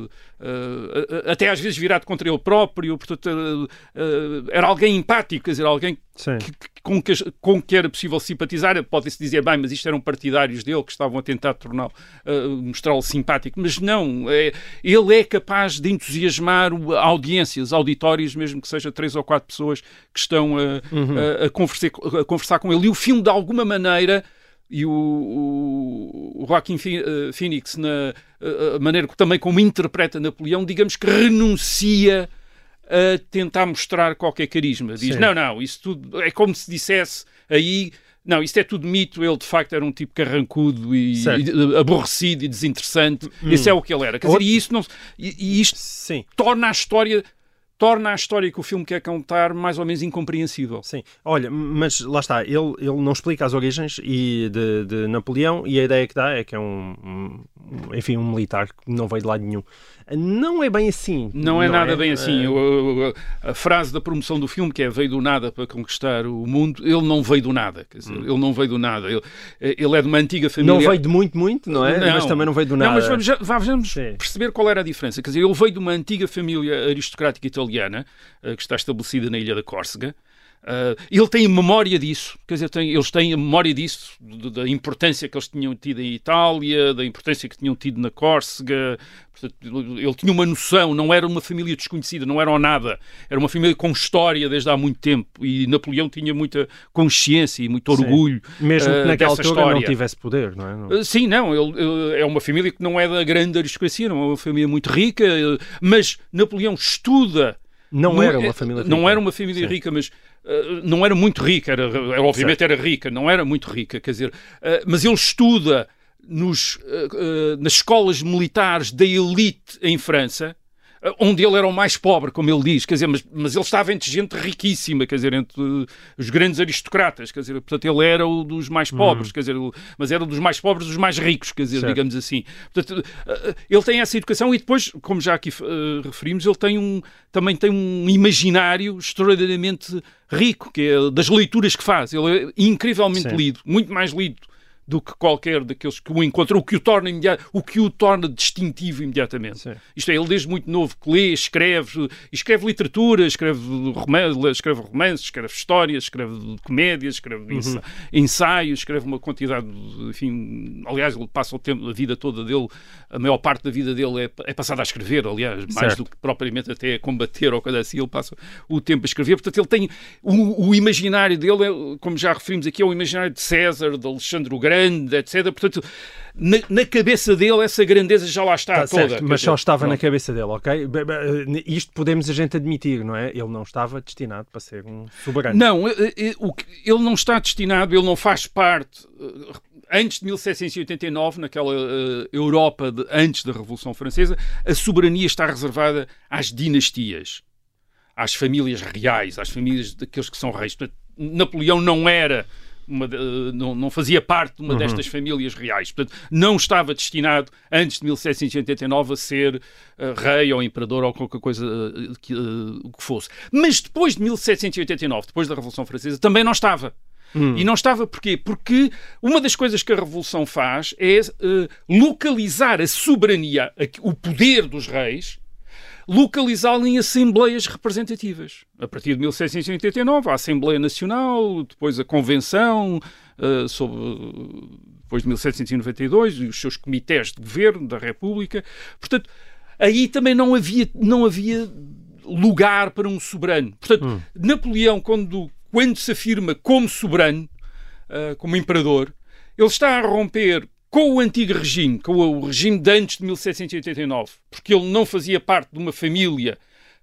S8: uh, até às vezes virado contra ele próprio, portanto uh, uh, era alguém empático, quer dizer, alguém que, que, com, que, com que era possível simpatizar. Pode-se dizer, bem, mas isto eram partidários dele que estavam a tentar torná-lo, uh, mostrá-lo simpático, mas não, é, ele é capaz de entusiasmar audiências, auditórios, mesmo que seja três ou quatro pessoas que estão a, uhum. a, a, conversar, a conversar com ele, e o filme de alguma maneira. E o, o, o Joaquin Phoenix, na a maneira também como interpreta Napoleão, digamos que renuncia a tentar mostrar qualquer carisma. Diz, Sim. não, não, isso tudo é como se dissesse aí, não, isto é tudo mito, ele de facto era um tipo carrancudo e, e aborrecido e desinteressante. Hum. Esse é o que ele era. Quer dizer, e, isso não, e, e isto Sim. torna a história... torna a história que o filme quer contar mais ou menos incompreensível.
S7: Sim. Olha, mas lá está, ele, ele não explica as origens e de, de Napoleão, e a ideia que dá é que é um, um enfim, um militar que não veio de lado nenhum. Não é bem assim.
S8: Não, não é nada é? bem assim. É... A, a, a frase da promoção do filme, que é veio do nada para conquistar o mundo, ele não veio do nada. Quer dizer, hum. ele não veio do nada. Ele, ele é de uma antiga família...
S7: Não veio de muito, muito, não é? Não. Mas também não veio do nada.
S8: Não, mas vamos, já, vamos perceber qual era a diferença. Quer dizer, ele veio de uma antiga família aristocrática italiana, que está estabelecida na ilha da Córcega. Uh, ele tem memória disso, quer dizer, tem, eles têm a memória disso, de, da importância que eles tinham tido em Itália, da importância que tinham tido na Córcega. Portanto, ele tinha uma noção, não era uma família desconhecida, não eram nada, era uma família com história desde há muito tempo, e Napoleão tinha muita consciência e muito orgulho.
S7: Sim. Mesmo que
S8: uh,
S7: naquela altura
S8: história.
S7: não tivesse poder, não é? Não...
S8: Uh, sim, não, ele, ele, é uma família que não é da grande aristocracia, não é uma família muito rica, uh, mas Napoleão estuda.
S7: Não, não era uma família rica.
S8: Não era uma família Sim. rica, mas uh, não era muito rica, era, era, obviamente certo. era rica, não era muito rica, quer dizer, uh, mas ele estuda nos, uh, uh, nas escolas militares da elite em França, uh, onde ele era o mais pobre, como ele diz, quer dizer, mas, mas ele estava entre gente riquíssima, quer dizer, entre uh, os grandes aristocratas, quer dizer, portanto ele era o dos mais pobres, uhum. quer dizer, mas era dos mais pobres dos mais ricos, quer dizer, certo. digamos assim. Portanto, uh, ele tem essa educação e depois, como já aqui uh, referimos, ele tem um, também tem um imaginário extraordinariamente rico, que é das leituras que faz. Ele é incrivelmente Sim. lido, muito mais lido do que qualquer daqueles que o encontram, o que o torna, imediat... o que o torna distintivo imediatamente.
S7: Sim.
S8: Isto é, ele desde muito novo que lê, escreve, escreve literatura, escreve, roman... escreve romances, escreve histórias, escreve comédias, escreve uhum. ensaios, escreve uma quantidade, de, enfim, aliás, ele passa o tempo, a vida toda dele, a maior parte da vida dele é, é passada a escrever, aliás, mais certo. do que propriamente até a combater ou coisa assim, ele passa o tempo a escrever, portanto ele tem, o, o imaginário dele, é, como já referimos aqui, é o imaginário de César, de Alexandre o Grande, etcétera, portanto, na, na cabeça dele essa grandeza já lá está
S7: tá
S8: toda.
S7: Certo, mas só estava pronto. na cabeça dele, ok? Isto podemos a gente admitir, não é? Ele não estava destinado para ser um soberano.
S8: Não, ele não está destinado, ele não faz parte... Antes de mil setecentos e oitenta e nove, naquela uh, Europa de, antes da Revolução Francesa, a soberania está reservada às dinastias, às famílias reais, às famílias daqueles que são reis. Portanto, Napoleão não era, uma, uh, não, não fazia parte de uma uhum. destas famílias reais. Portanto, não estava destinado, antes de mil setecentos e oitenta e nove, a ser uh, rei ou imperador ou qualquer coisa uh, que, uh, que fosse. Mas depois de mil setecentos e oitenta e nove, depois da Revolução Francesa, também não estava. Hum. E não estava porquê? Porque uma das coisas que a Revolução faz é uh, localizar a soberania, o poder dos reis, localizá-lo em assembleias representativas. A partir de mil setecentos e oitenta e nove, a Assembleia Nacional, depois a Convenção, uh, sobre, depois de mil setecentos e noventa e dois, e os seus comitês de governo da República. Portanto, aí também não havia, não havia lugar para um soberano. Portanto, hum. Napoleão, quando... Quando se afirma como soberano, uh, como imperador, ele está a romper com o antigo regime, com o regime de antes de mil setecentos e oitenta e nove, porque ele não fazia parte de uma família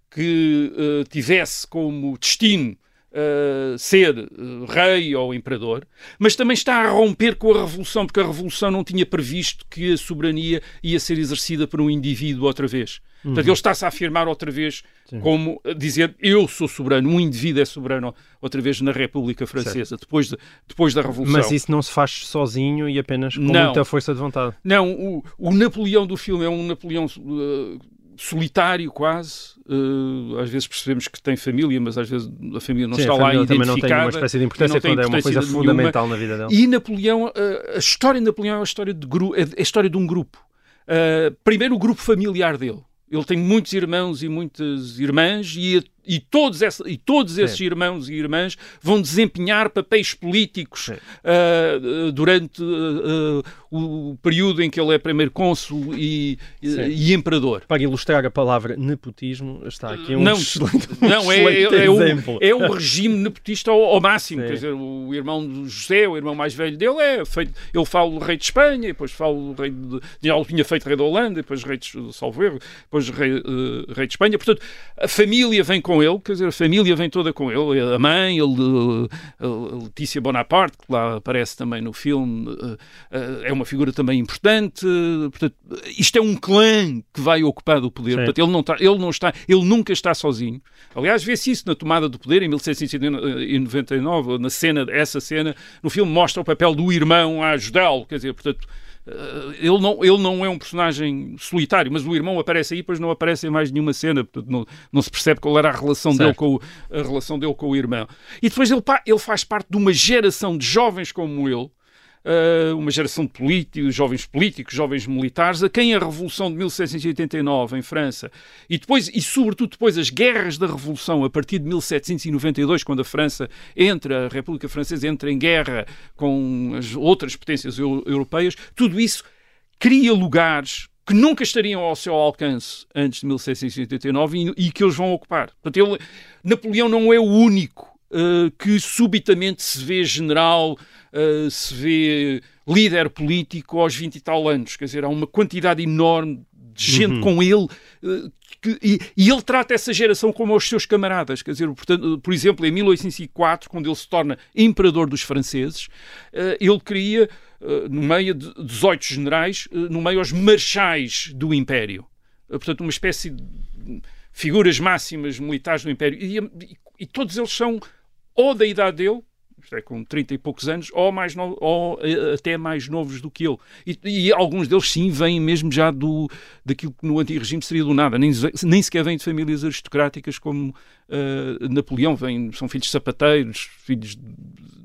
S8: que uh, tivesse como destino uh, ser uh, rei ou imperador, mas também está a romper com a Revolução, porque a Revolução não tinha previsto que a soberania ia ser exercida por um indivíduo outra vez. Uhum. Portanto, ele está-se a afirmar outra vez, Sim. como a dizer, eu sou soberano, um indivíduo é soberano outra vez na República Francesa, depois, de, depois da Revolução.
S7: Mas isso não se faz sozinho e apenas com
S8: não.
S7: muita força de vontade?
S8: Não, o, o Napoleão do filme é um Napoleão uh, solitário quase, uh, às vezes percebemos que tem família, mas às vezes a família não Sim, está a família lá
S7: também
S8: identificada.
S7: Não tem uma espécie de importância quando é uma coisa fundamental na vida dele.
S8: E Napoleão, uh, a história de Napoleão é a história de, gru- é a história de um grupo. Uh, primeiro o grupo familiar dele. Ele tem muitos irmãos e muitas irmãs e, e, todos, essa, e todos esses Sim. irmãos e irmãs vão desempenhar papéis políticos uh, durante uh, uh, o período em que ele é primeiro cônsul e, e imperador.
S7: Para ilustrar a palavra nepotismo, está aqui um
S8: não,
S7: excelente, um
S8: não, é,
S7: excelente
S8: é,
S7: exemplo.
S8: É o, é o regime nepotista ao, ao máximo.
S7: Sim.
S8: Quer dizer, o irmão do José, o irmão mais velho dele, é feito, ele fala o rei de Espanha, depois fala o rei de... Já tinha feito rei da Holanda, depois rei de Salvo Erro, depois rei, uh, rei de Espanha. Portanto, a família vem com ele, quer dizer, a família vem toda com ele. A mãe, ele, a Letícia Bonaparte, que lá aparece também no filme, uh, uh, é uma figura também importante. Portanto, isto é um clã que vai ocupar o poder. Portanto, ele não está, ele não está, ele nunca está sozinho. Aliás, vê-se isso na tomada do poder em mil setecentos e noventa e nove, na cena, essa cena, no filme mostra o papel do irmão a ajudá-lo. Quer dizer, portanto, ele não, ele não é um personagem solitário, mas o irmão aparece aí, depois não aparece em mais nenhuma cena, portanto, não, não se percebe qual era a relação, dele com o, a relação dele com o irmão. E depois ele, ele faz parte de uma geração de jovens como ele, Uh, uma geração de políticos, jovens políticos, jovens militares, a quem a Revolução de mil setecentos e oitenta e nove em França e depois, e sobretudo depois as guerras da Revolução a partir de mil setecentos e noventa e dois, quando a França entra, a República Francesa entra em guerra com as outras potências eu, europeias, tudo isso cria lugares que nunca estariam ao seu alcance antes de mil setecentos e oitenta e nove e, e que eles vão ocupar. Portanto, ele, Napoleão não é o único uh, que subitamente se vê general, Uh, se vê líder político aos vinte e tal anos. Quer dizer, há uma quantidade enorme de gente uhum. com ele uh, que, e, e ele trata essa geração como os seus camaradas. Quer dizer, portanto, por exemplo, em mil oitocentos e quatro, quando ele se torna imperador dos franceses, uh, ele cria, uh, no meio de dezoito generais, uh, no meio aos marchais do Império. Uh, portanto, uma espécie de figuras máximas militares do Império. E, e, e todos eles são ou da idade dele, isto é, com trinta e poucos anos, ou, mais no, ou uh, até mais novos do que ele. E, e alguns deles, sim, vêm mesmo já do, daquilo que no antigo regime seria do nada. Nem, nem sequer vêm de famílias aristocráticas como uh, Napoleão. Vêm, são filhos de sapateiros, filhos de,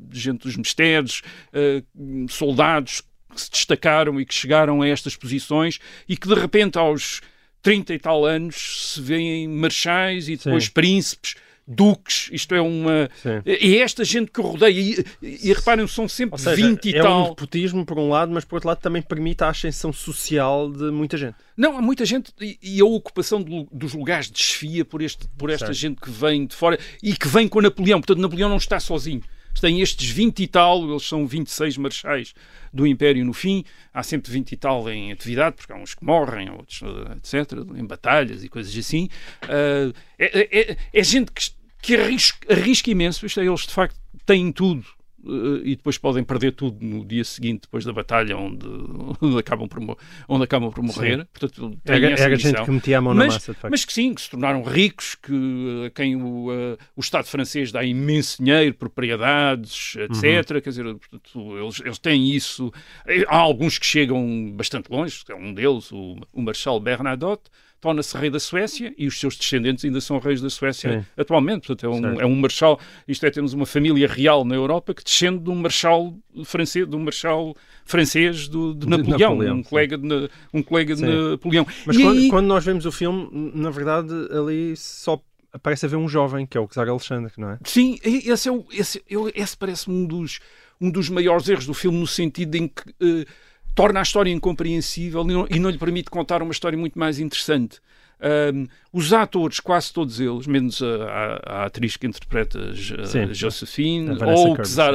S8: gente dos mistérios, uh, soldados que se destacaram e que chegaram a estas posições e que de repente aos trinta e tal anos se veem marchais e depois Sim. príncipes, duques, isto é uma... Sim. É esta gente que rodeia e, e, e reparem, são sempre seja, vinte e
S7: é
S8: tal...
S7: É um nepotismo por um lado, mas por outro lado também permite a ascensão social de muita gente.
S8: Não, há muita gente e, e a ocupação de, dos lugares de desfia por, este, por esta certo. gente que vem de fora e que vem com Napoleão. Portanto, Napoleão não está sozinho. Tem estes vinte e tal, eles são vinte e seis marchais do Império no fim, há sempre vinte e tal em atividade, porque há uns que morrem, outros, etcétera, em batalhas e coisas assim. Uh, é, é, é gente que, que arrisca, arrisca imenso, isto é, eles de facto têm tudo. Uh, e depois podem perder tudo no dia seguinte, depois da batalha, onde, onde, acabam, por, onde acabam por morrer. Portanto,
S7: era era gente que metia a mão
S8: mas,
S7: na massa, de facto.
S8: Mas que sim, que se tornaram ricos, que a quem o, uh, o Estado francês dá imenso dinheiro, propriedades, etcétera. Uhum. Quer dizer, portanto, eles, eles têm isso. Há alguns que chegam bastante longe, é um deles, o, o Marechal Bernadotte, torna-se rei da Suécia e os seus descendentes ainda são reis da Suécia Sim. atualmente. Portanto, é um, é um marechal, isto é, temos uma família real na Europa que descende de um marechal francês, de um marechal francês do, de, Napoleão, de Napoleão, um colega de, um colega de Napoleão.
S7: Mas
S8: e
S7: quando,
S8: aí...
S7: quando nós vemos o filme, na verdade, ali só parece haver um jovem, que é o Czar Alexandre, não é?
S8: Sim, esse, é o, esse, esse parece-me um dos, um dos maiores erros do filme, no sentido em que uh, torna a história incompreensível e não, e não lhe permite contar uma história muito mais interessante. Um, os atores, quase todos eles, menos a, a, a atriz que interpreta a, a Josephine ou o Czar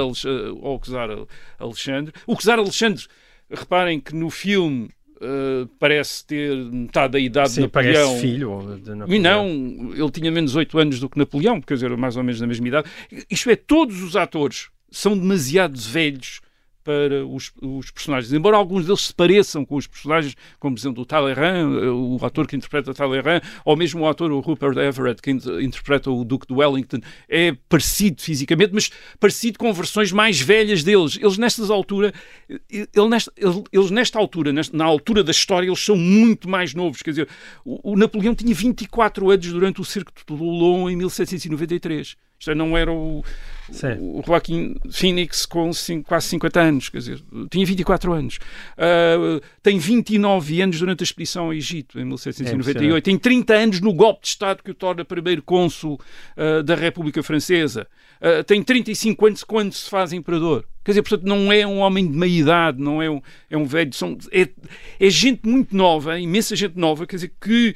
S8: Alexandre. O Czar Alexandre, reparem que no filme uh, parece ter metade da idade
S7: Sim,
S8: de Napoleão.
S7: Parece filho de Napoleão.
S8: E não, ele tinha menos oito anos do que Napoleão, quer dizer, mais ou menos na mesma idade. Isto é, todos os atores são demasiado velhos para os, os personagens, embora alguns deles se pareçam com os personagens, como por exemplo o Talleyrand, o ator que interpreta Talleyrand, ou mesmo o ator o Rupert Everett, que interpreta o Duque de Wellington, é parecido fisicamente, mas parecido com versões mais velhas deles. Eles nestas alturas, ele nesta, eles nesta altura, nesta, na altura da história, eles são muito mais novos. Quer dizer, o, o Napoleão tinha vinte e quatro anos durante o cerco de Toulon em mil setecentos e noventa e três. Isto não era o, o Joaquim Phoenix com cinco, quase cinquenta anos, quer dizer, tinha vinte e quatro anos. Uh, tem vinte e nove anos durante a expedição ao Egito, em mil setecentos e noventa e oito. É tem trinta anos no golpe de Estado que o torna primeiro cônsul uh, da República Francesa. Uh, tem trinta e cinco anos quando se faz imperador. Quer dizer, portanto, não é um homem de meia idade, não é um, é um velho. São, é, é gente muito nova, imensa gente nova, quer dizer, que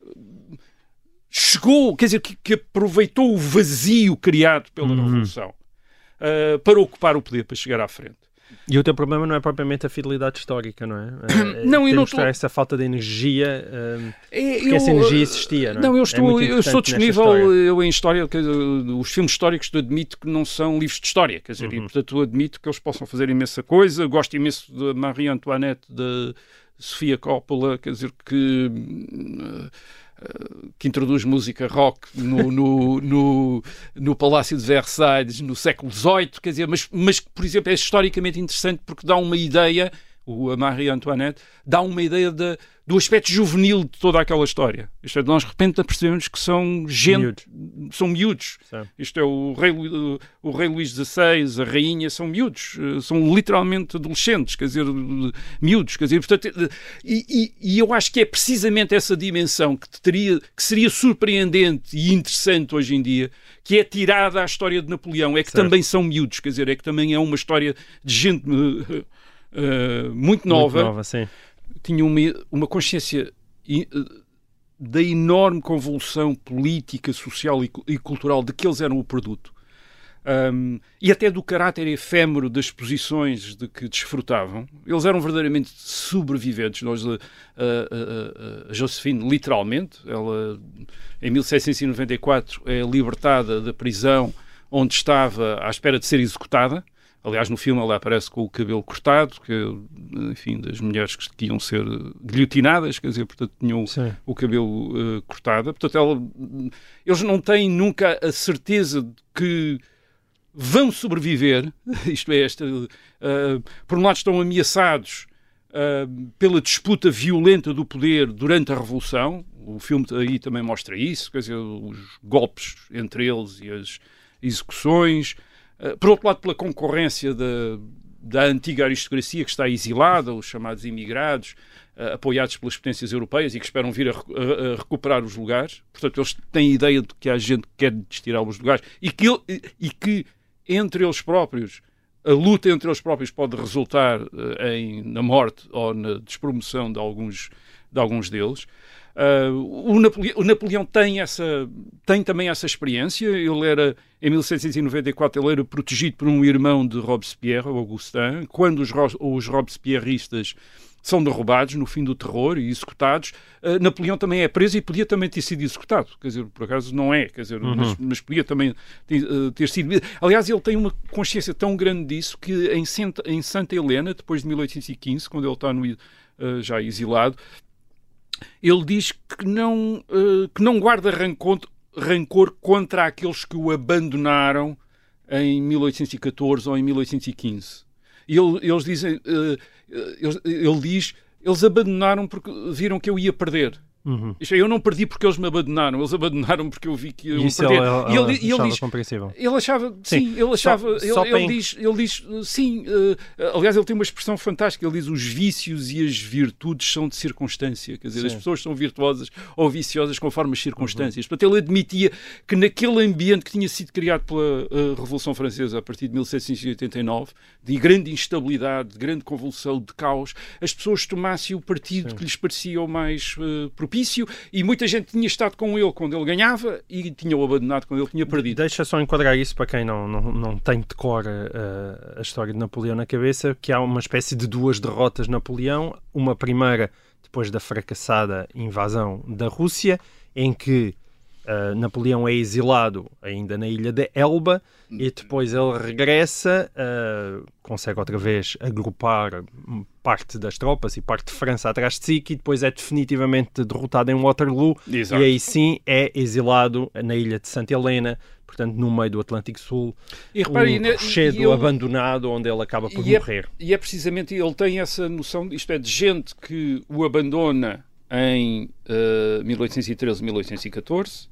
S8: chegou, quer dizer, que, que aproveitou o vazio criado pela uhum. Revolução uh, para ocupar o poder, para chegar à frente.
S7: E o teu problema não é propriamente a fidelidade histórica, não é?
S8: Não, eu não estou...
S7: essa falta de energia, um, é, porque eu, essa energia existia, não é?
S8: Não, eu estou, é eu estou disponível, eu em história, quer dizer, os filmes históricos admito que não são livros de história, quer dizer, uhum. e portanto eu admito que eles possam fazer imensa coisa, gosto imenso de Marie Antoinette, de Sofia Coppola, quer dizer, que... Uh, que introduz música rock no, no, no, no Palácio de Versalhes no século dezoito, quer dizer, mas, mas por exemplo, é historicamente interessante porque dá uma ideia, o Marie Antoinette, dá uma ideia de, do aspecto juvenil de toda aquela história. Isto é, nós de repente percebemos que são gente, miúdos. são miúdos. Sim. Isto é, o rei, o rei Luís dezasseis, a rainha, são miúdos, são literalmente adolescentes, quer dizer, miúdos, quer dizer, portanto, e, e, e eu acho que é precisamente essa dimensão que, teria, que seria surpreendente e interessante hoje em dia, que é tirada à história de Napoleão, é que certo. também são miúdos, quer dizer, é que também é uma história de gente uh, uh, muito nova,
S7: muito nova sim.
S8: tinha uma, uma consciência uh, da enorme convulsão política, social e, e cultural de que eles eram o produto. Um, e até do caráter efêmero das posições de que desfrutavam. Eles eram verdadeiramente sobreviventes. Nós, a, a, a, a Josephine, literalmente, ela em mil setecentos e noventa e quatro é libertada da prisão onde estava à espera de ser executada. Aliás, no filme ela aparece com o cabelo cortado, que enfim, das mulheres que, que iam ser guilhotinadas, quer dizer, portanto, tinham Sim. o cabelo uh, cortado. Portanto, ela, eles não têm nunca a certeza de que vão sobreviver, isto é, esta, uh, por um lado estão ameaçados uh, pela disputa violenta do poder durante a Revolução. O filme aí também mostra isso, quer dizer, os golpes entre eles e as execuções. uh, por outro lado, pela concorrência da, da antiga aristocracia que está exilada, os chamados imigrados, uh, apoiados pelas potências europeias e que esperam vir a, a, a recuperar os lugares. Portanto, eles têm a ideia de que há gente que quer tirar os lugares e que, e, e que entre eles próprios, a luta entre eles próprios pode resultar uh, em, na morte ou na despromoção de alguns, de alguns deles. Uh, o, Napoleão, o Napoleão tem, essa, tem também essa experiência. Ele era, em mil setecentos e noventa e quatro, ele era protegido por um irmão de Robespierre, Augustin. Quando os, os robespierristas são derrubados no fim do terror e executados, uh, Napoleão também é preso e podia também ter sido executado. Quer dizer, por acaso não é, quer dizer, uhum. mas, mas podia também ter, uh, ter sido... Aliás, ele tem uma consciência tão grande disso que em Santa, em Santa Helena, depois de mil oitocentos e quinze, quando ele está no, uh, já exilado, ele diz que não, uh, que não guarda rancor, rancor contra aqueles que o abandonaram em mil oitocentos e catorze ou em mil oitocentos e quinze. E ele, eles dizem, uh, ele, ele diz, eles abandonaram porque viram que eu ia perder. Uhum. Isto é, eu não perdi porque eles me abandonaram, eles abandonaram porque eu vi que eu ia perder.
S7: Ele,
S8: e
S7: ele,
S8: ele, ele
S7: achava
S8: diz,
S7: compreensível.
S8: Ele achava, sim, sim ele achava, só, ele, só ele, diz, ele diz, sim, uh, aliás, ele tem uma expressão fantástica, ele diz, os vícios e as virtudes são de circunstância, quer dizer, sim. as pessoas são virtuosas ou viciosas conforme as circunstâncias. Uhum. Portanto, ele admitia que naquele ambiente que tinha sido criado pela uh, Revolução Francesa a partir de mil setecentos e oitenta e nove, de grande instabilidade, de grande convulsão, de caos, as pessoas tomassem o partido sim. que lhes parecia o mais uh, propício, e muita gente tinha estado com ele quando ele ganhava e tinha-o abandonado quando ele tinha perdido.
S7: Deixa só enquadrar isso para quem não, não, não tem de cor uh, a história de Napoleão na cabeça, que há uma espécie de duas derrotas de Napoleão. Uma primeira, depois da fracassada invasão da Rússia, em que uh, Napoleão é exilado ainda na ilha de Elba, e depois ele regressa, uh, consegue outra vez agrupar parte das tropas e parte de França atrás de si, que depois é definitivamente derrotado em Waterloo. Exato. E aí sim é exilado na ilha de Santa Helena, portanto no meio do Atlântico Sul, e, repare, um rochedo abandonado onde ele acaba por
S8: e
S7: morrer.
S8: É, e é precisamente, ele tem essa noção, isto é, de gente que o abandona em uh, mil oitocentos e treze, mil oitocentos e catorze,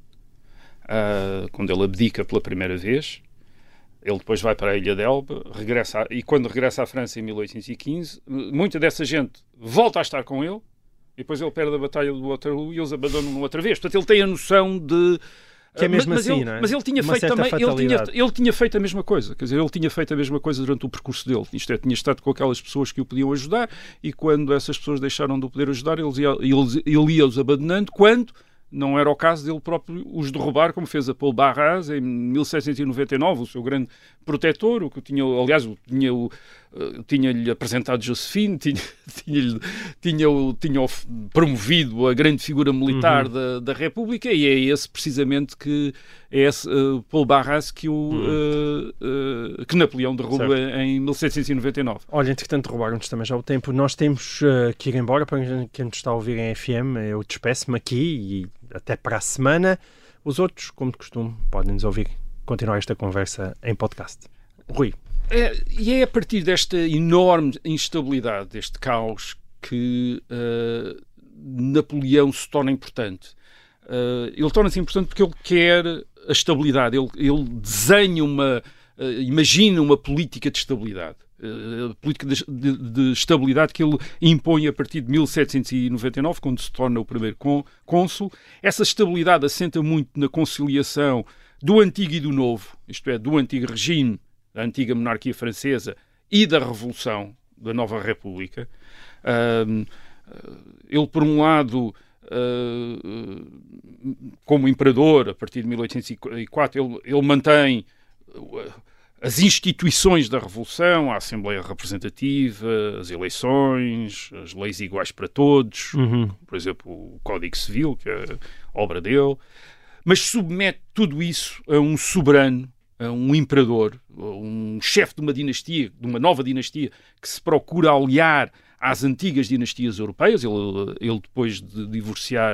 S8: uh, quando ele abdica pela primeira vez. Ele depois vai para a Ilha de Elba, regressa a, e quando regressa à França em mil oitocentos e quinze, muita dessa gente volta a estar com ele, e depois ele perde a batalha do Waterloo e eles abandonam-no outra vez. Portanto, ele tem a noção de...
S7: Que é mesmo
S8: mas,
S7: assim,
S8: mas ele,
S7: não é?
S8: Mas ele tinha
S7: Uma
S8: feito também... Ele tinha, ele tinha feito a mesma coisa. Quer dizer, ele tinha feito a mesma coisa durante o percurso dele. Isto é, tinha estado com aquelas pessoas que o podiam ajudar, e quando essas pessoas deixaram de o poder ajudar, eles ia, eles, ele ia-os abandonando, quando... não era o caso dele próprio os derrubar, como fez a Paul Barras em mil setecentos e noventa e nove, o seu grande protetor, o que tinha, aliás, tinha, uh, tinha-lhe apresentado Josephine, tinha, tinha, tinha, tinha promovido a grande figura militar uhum. da, da República, e é esse precisamente que é esse uh, Paul Barras que, o, uhum. uh, uh, que Napoleão derruba certo. Em mil setecentos e noventa e nove.
S7: Olha, entretanto, roubaram-nos também já o tempo. Nós temos uh, que ir embora. Para quem nos está a ouvir em F M, eu despeço-me aqui e até para a semana. Os outros, como de costume, podem-nos ouvir, continuar esta conversa em podcast. Rui.
S8: É, e é a partir desta enorme instabilidade, deste caos, que uh, Napoleão se torna importante. Uh, ele torna-se importante porque ele quer a estabilidade, ele, ele desenha uma, uh, imagina uma política de estabilidade. A política de, de, de estabilidade que ele impõe a partir de mil setecentos e noventa e nove, quando se torna o primeiro cônsul. Essa estabilidade assenta muito na conciliação do antigo e do novo, isto é, do antigo regime, da antiga monarquia francesa, e da Revolução, da nova República. Um, ele, por um lado, uh, como imperador, a partir de mil oitocentos e quatro, ele, ele mantém... Uh, as instituições da Revolução, a Assembleia Representativa, as eleições, as leis iguais para todos, uhum. por exemplo, o Código Civil, que é obra dele, mas submete tudo isso a um soberano, a um imperador, a um chefe de uma dinastia, de uma nova dinastia, que se procura aliar às antigas dinastias europeias. Ele, ele depois de divorciar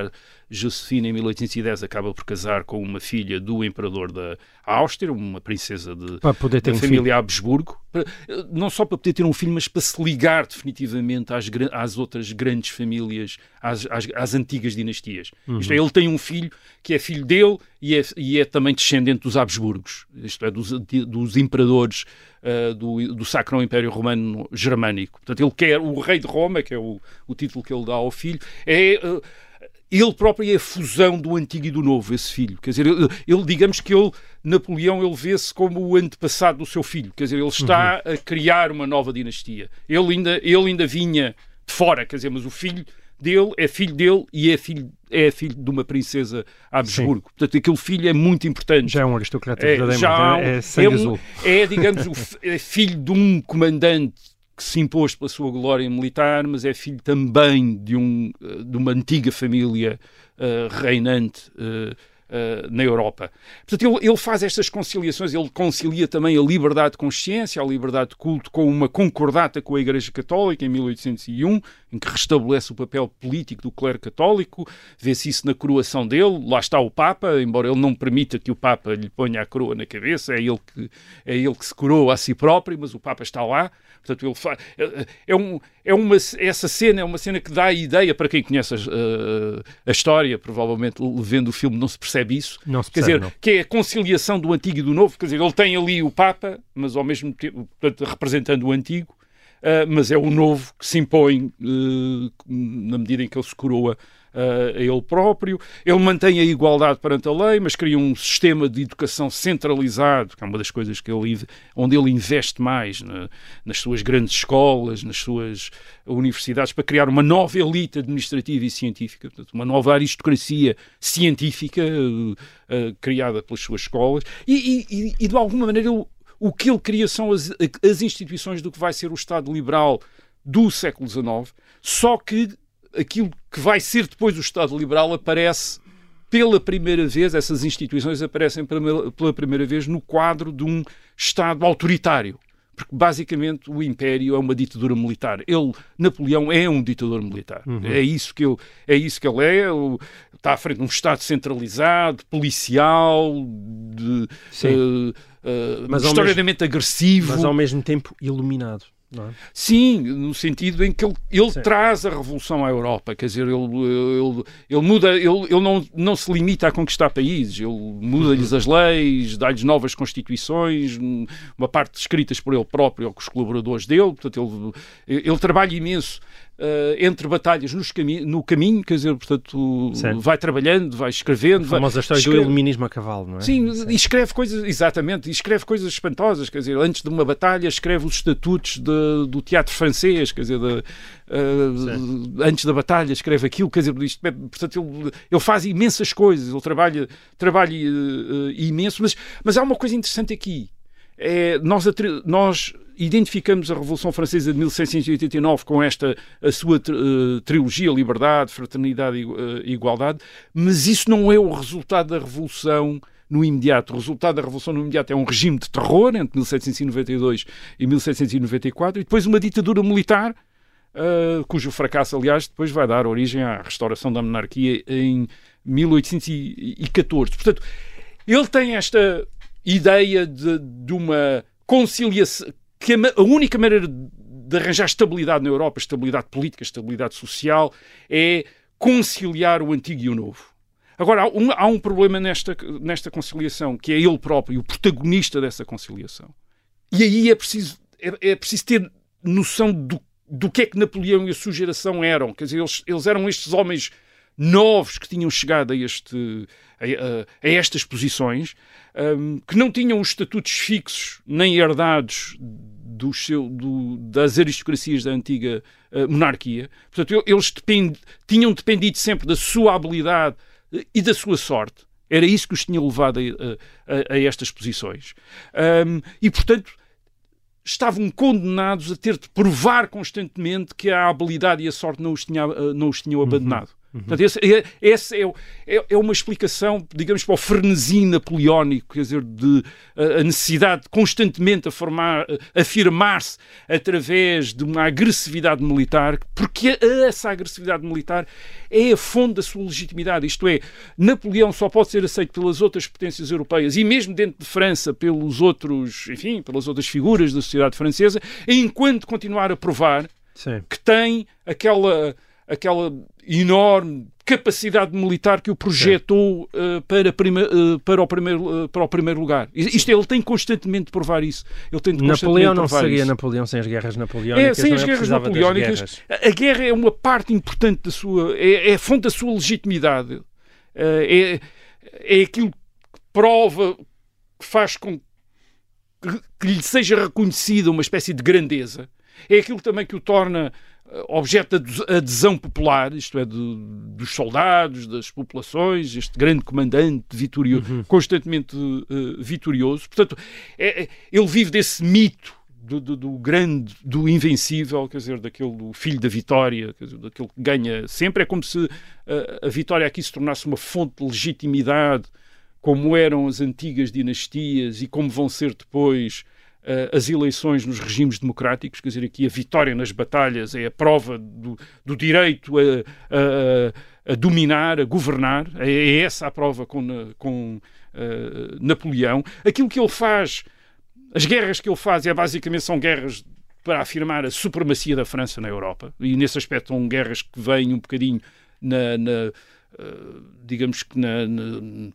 S8: Josefina, em mil oitocentos e dez, acaba por casar com uma filha do imperador da Áustria, uma princesa de,
S7: para poder ter
S8: da
S7: um
S8: família
S7: filho.
S8: Habsburgo, para, não só para poder ter um filho, mas para se ligar definitivamente às, às outras grandes famílias, às, às, às antigas dinastias. Uhum. Isto é, ele tem um filho que é filho dele e é, e é também descendente dos Habsburgos, isto é, dos, dos imperadores uh, do, do Sacro Império Romano Germânico. Portanto, ele quer, o rei de Roma, que é o, o título que ele dá ao filho, é... Uh, ele próprio é a fusão do antigo e do novo, esse filho. Quer dizer, ele, ele digamos que ele, Napoleão, ele vê-se como o antepassado do seu filho. Quer dizer, ele está uhum. a criar uma nova dinastia. Ele ainda, ele ainda vinha de fora, quer dizer, mas o filho dele é filho dele e é filho, é filho de uma princesa Habsburgo. Sim. Portanto, aquele filho é muito importante.
S7: Já é um aristocrata
S8: é,
S7: verdadeiramente,
S8: já,
S7: é, é sangue
S8: é um,
S7: azul.
S8: É, digamos, o, é filho de um comandante que se impôs pela sua glória militar, mas é filho também de, um, de uma antiga família uh, reinante uh, uh, na Europa. Portanto, ele, ele faz estas conciliações, ele concilia também a liberdade de consciência, a liberdade de culto, com uma concordata com a Igreja Católica, em mil oitocentos e um, em que restabelece o papel político do clero católico, vê-se isso na coroação dele, lá está o Papa, embora ele não permita que o Papa lhe ponha a coroa na cabeça, é ele que, é ele que se coroa a si próprio, mas o Papa está lá. Portanto, ele faz, é, um, é uma, essa cena é uma cena que dá a ideia, para quem conhece a, a, a história, provavelmente vendo o filme não se percebe isso,
S7: não se
S8: percebe, quer dizer, não. Que é a conciliação do antigo e do novo, quer dizer, ele tem ali o Papa, mas ao mesmo tempo, portanto, representando o antigo, uh, mas é o novo que se impõe uh, na medida em que ele se coroa Uh, a ele próprio. Ele mantém a igualdade perante a lei, mas cria um sistema de educação centralizado, que é uma das coisas que ele, onde ele investe mais na, nas suas grandes escolas, nas suas universidades, para criar uma nova elite administrativa e científica, portanto, uma nova aristocracia científica uh, uh, criada pelas suas escolas. E, e, e de alguma maneira ele, o que ele cria são as, as instituições do que vai ser o Estado liberal do século dezenove, só que aquilo que vai ser depois o Estado liberal aparece pela primeira vez, essas instituições aparecem pela primeira vez no quadro de um Estado autoritário. Porque, basicamente, o Império é uma ditadura militar. Ele, Napoleão, é um ditador militar. Uhum. É isso que ele é. Isso que ele é. Está à frente de um Estado centralizado, policial, de, uh, uh,
S7: mas
S8: historicamente
S7: mesmo,
S8: agressivo.
S7: Mas, ao mesmo tempo, iluminado. Não é?
S8: Sim, no sentido em que ele, ele traz a revolução à Europa, quer dizer, ele, ele, ele muda, ele, ele não, não se limita a conquistar países, ele muda-lhes as leis, dá-lhes novas constituições, uma parte escritas por ele próprio ou com os colaboradores dele, portanto ele, ele trabalha imenso Uh, entre batalhas nos cami- no caminho, quer dizer, portanto, certo. Vai trabalhando, vai escrevendo. A
S7: famosa história
S8: escreve...
S7: do iluminismo a cavalo, não é?
S8: Sim,
S7: certo.
S8: E escreve coisas, exatamente, e escreve coisas espantosas, quer dizer, antes de uma batalha escreve os estatutos de, do teatro francês, quer dizer, de, uh, antes da batalha escreve aquilo, quer dizer, isto, portanto, ele, ele faz imensas coisas, ele trabalha, trabalha uh, imenso, mas, mas há uma coisa interessante aqui, é, nós, nós identificamos a Revolução Francesa de mil seiscentos e oitenta e nove com esta, a sua uh, trilogia, liberdade, fraternidade e uh, igualdade, mas isso não é o resultado da Revolução no imediato. O resultado da Revolução no imediato é um regime de terror entre mil setecentos e noventa e dois e mil setecentos e noventa e quatro e depois uma ditadura militar, uh, cujo fracasso, aliás, depois vai dar origem à restauração da monarquia em mil oitocentos e catorze. Portanto, ele tem esta ideia de, de uma conciliação, que a única maneira de arranjar estabilidade na Europa, estabilidade política, estabilidade social, é conciliar o antigo e o novo. Agora, há um, há um problema nesta, nesta conciliação, que é ele próprio, o protagonista dessa conciliação. E aí é preciso, é, é preciso ter noção do, do que é que Napoleão e a sua geração eram. Quer dizer, eles, eles eram estes homens novos que tinham chegado a, este, a, a, a estas posições, um, que não tinham os estatutos fixos nem herdados do seu, do, das aristocracias da antiga uh, monarquia. Portanto, eles depend, tinham dependido sempre da sua habilidade e da sua sorte. Era isso que os tinha levado a, a, a estas posições. Um, e, portanto, estavam condenados a ter de provar constantemente que a habilidade e a sorte não os, tinha, não os tinham abandonado. Uhum. Portanto, esse, é, esse é, é, é uma explicação, digamos, para o frenesi napoleónico, quer dizer, de a necessidade de constantemente a formar, a afirmar-se através de uma agressividade militar, porque essa agressividade militar é a fonte da sua legitimidade. Isto é, Napoleão só pode ser aceito pelas outras potências europeias e mesmo dentro de França pelos outros, enfim, pelas outras figuras da sociedade francesa, enquanto continuar a provar Sim. que tem aquela aquela enorme capacidade militar que o projetou uh, para, prima, uh, para, o primeiro, uh, para o primeiro lugar. Isto ele tem constantemente de provar isso. Ele tem de
S7: Napoleão não
S8: provar
S7: seria
S8: isso.
S7: Napoleão sem as guerras napoleónicas.
S8: É, sem as guerras napoleónicas.
S7: Guerras.
S8: A, a guerra é uma parte importante da sua... É, é a fonte da sua legitimidade. Uh, é, é aquilo que prova, que faz com que, que lhe seja reconhecida uma espécie de grandeza. É aquilo também que o torna objeto de adesão popular, isto é, de, dos soldados, das populações, este grande comandante vitorio, uhum. constantemente uh, vitorioso. Portanto, é, é, ele vive desse mito do, do, do grande, do invencível, quer dizer, daquele do filho da vitória, quer dizer, daquele que ganha sempre. É como se uh, a vitória aqui se tornasse uma fonte de legitimidade, como eram as antigas dinastias e como vão ser depois as eleições nos regimes democráticos. Quer dizer, aqui a vitória nas batalhas é a prova do, do direito a, a, a dominar, a governar. É essa a prova com, com uh, Napoleão. Aquilo que ele faz, as guerras que ele faz, é basicamente são guerras para afirmar a supremacia da França na Europa. E nesse aspecto são guerras que vêm um bocadinho na, na uh, digamos que na, na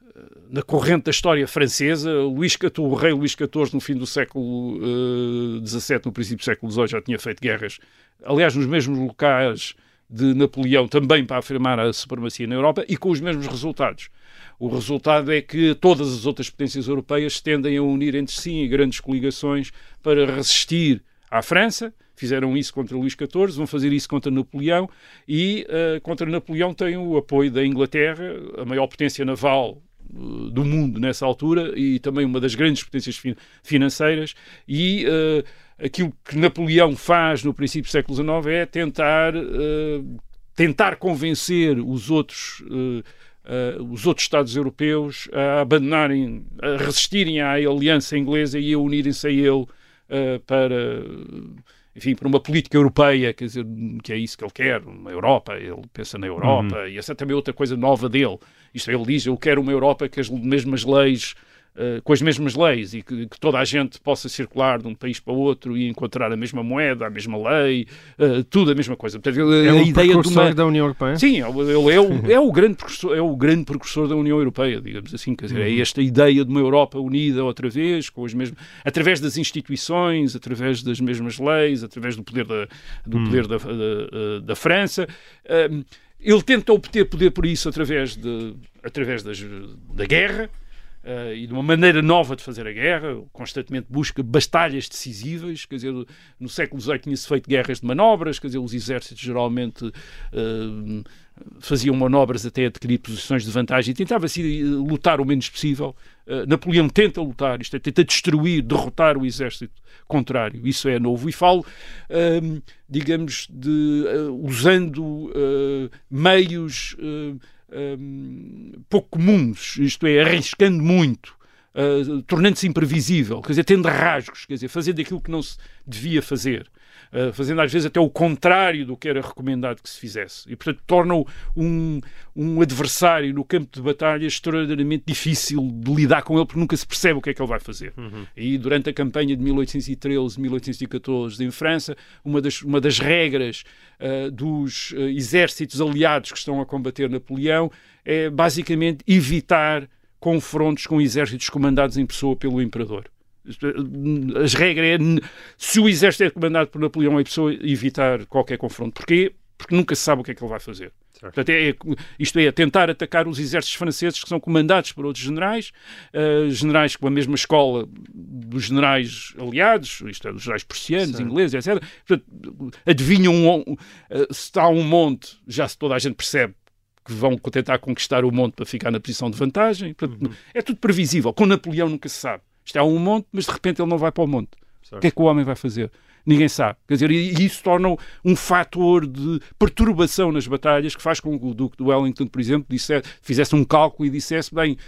S8: na corrente da história francesa. Luís catorze, o rei Luís catorze, no fim do século dezassete, uh, no princípio do século dezoito, já tinha feito guerras, aliás, nos mesmos locais de Napoleão, também para afirmar a supremacia na Europa, e com os mesmos resultados. O resultado é que todas as outras potências europeias tendem a unir entre si em grandes coligações para resistir à França. Fizeram isso contra Luís catorze, vão fazer isso contra Napoleão, e uh, contra Napoleão tem o apoio da Inglaterra, a maior potência naval do mundo nessa altura e também uma das grandes potências financeiras, e uh, aquilo que Napoleão faz no princípio do século dezenove é tentar, uh, tentar convencer os outros, uh, uh, os outros Estados europeus a abandonarem, a resistirem à aliança inglesa e a unirem-se a ele uh, para... enfim, para uma política europeia, quer dizer, que é isso que ele quer, uma Europa, ele pensa na Europa, uhum. e essa é também outra coisa nova dele. Isto é, ele diz, eu quero uma Europa com as mesmas leis, uh, com as mesmas leis, e que, que toda a gente possa circular de um país para o outro e encontrar a mesma moeda, a mesma lei, uh, tudo a mesma coisa. Portanto,
S7: é
S8: a
S7: um
S8: ideia
S7: precursor
S8: de uma...
S7: da União Europeia?
S8: Sim, ele é o, é o, grande precursor, é o grande precursor da União Europeia, digamos assim. Quer dizer, uhum. é esta ideia de uma Europa unida outra vez, com as mesmas, através das instituições, através das mesmas leis, através do poder da, do uhum. poder da, da, da França. Um, ele tenta obter poder por isso através, de, através das, da guerra, Uh, e de uma maneira nova de fazer a guerra, constantemente busca batalhas decisivas. Quer dizer, no século dezoito tinha-se feito guerras de manobras, quer dizer, os exércitos geralmente uh, faziam manobras até adquirir posições de vantagem e tentava-se lutar o menos possível. Uh, Napoleão tenta lutar, isto é, tenta destruir, derrotar o exército contrário. Isso é novo. E falo, uh, digamos, de, uh, usando uh, meios... Uh, Um, pouco comuns, isto é, arriscando muito, uh, tornando-se imprevisível, quer dizer, tendo rasgos, quer dizer, fazendo aquilo que não se devia fazer, uh, fazendo às vezes até o contrário do que era recomendado que se fizesse, e portanto torna-o um, um adversário no campo de batalha extraordinariamente difícil de lidar com ele, porque nunca se percebe o que é que ele vai fazer. Uhum. E durante a campanha de mil oitocentos e treze, mil oitocentos e catorze em França, uma das, uma das regras Uh, dos uh, exércitos aliados que estão a combater Napoleão é basicamente evitar confrontos com exércitos comandados em pessoa pelo imperador. As regras é, se o exército é comandado por Napoleão, é pessoa evitar qualquer confronto. Porquê? Porque nunca se sabe o que é que ele vai fazer. Portanto, é, isto é, tentar atacar os exércitos franceses que são comandados por outros generais, uh, generais com a mesma escola dos generais aliados, isto é, dos generais prussianos, ingleses, etcétera. Portanto, adivinham, um, uh, se está um monte, já se toda a gente percebe que vão tentar conquistar o monte para ficar na posição de vantagem. Portanto, uhum. é tudo previsível. Com Napoleão nunca se sabe. Está um monte, mas de repente ele não vai para o monte. Certo. O que é que o homem vai fazer? Ninguém sabe. Quer dizer, e isso torna um fator de perturbação nas batalhas que faz com que o Duque de Wellington, por exemplo, dissesse, fizesse um cálculo e dissesse, bem,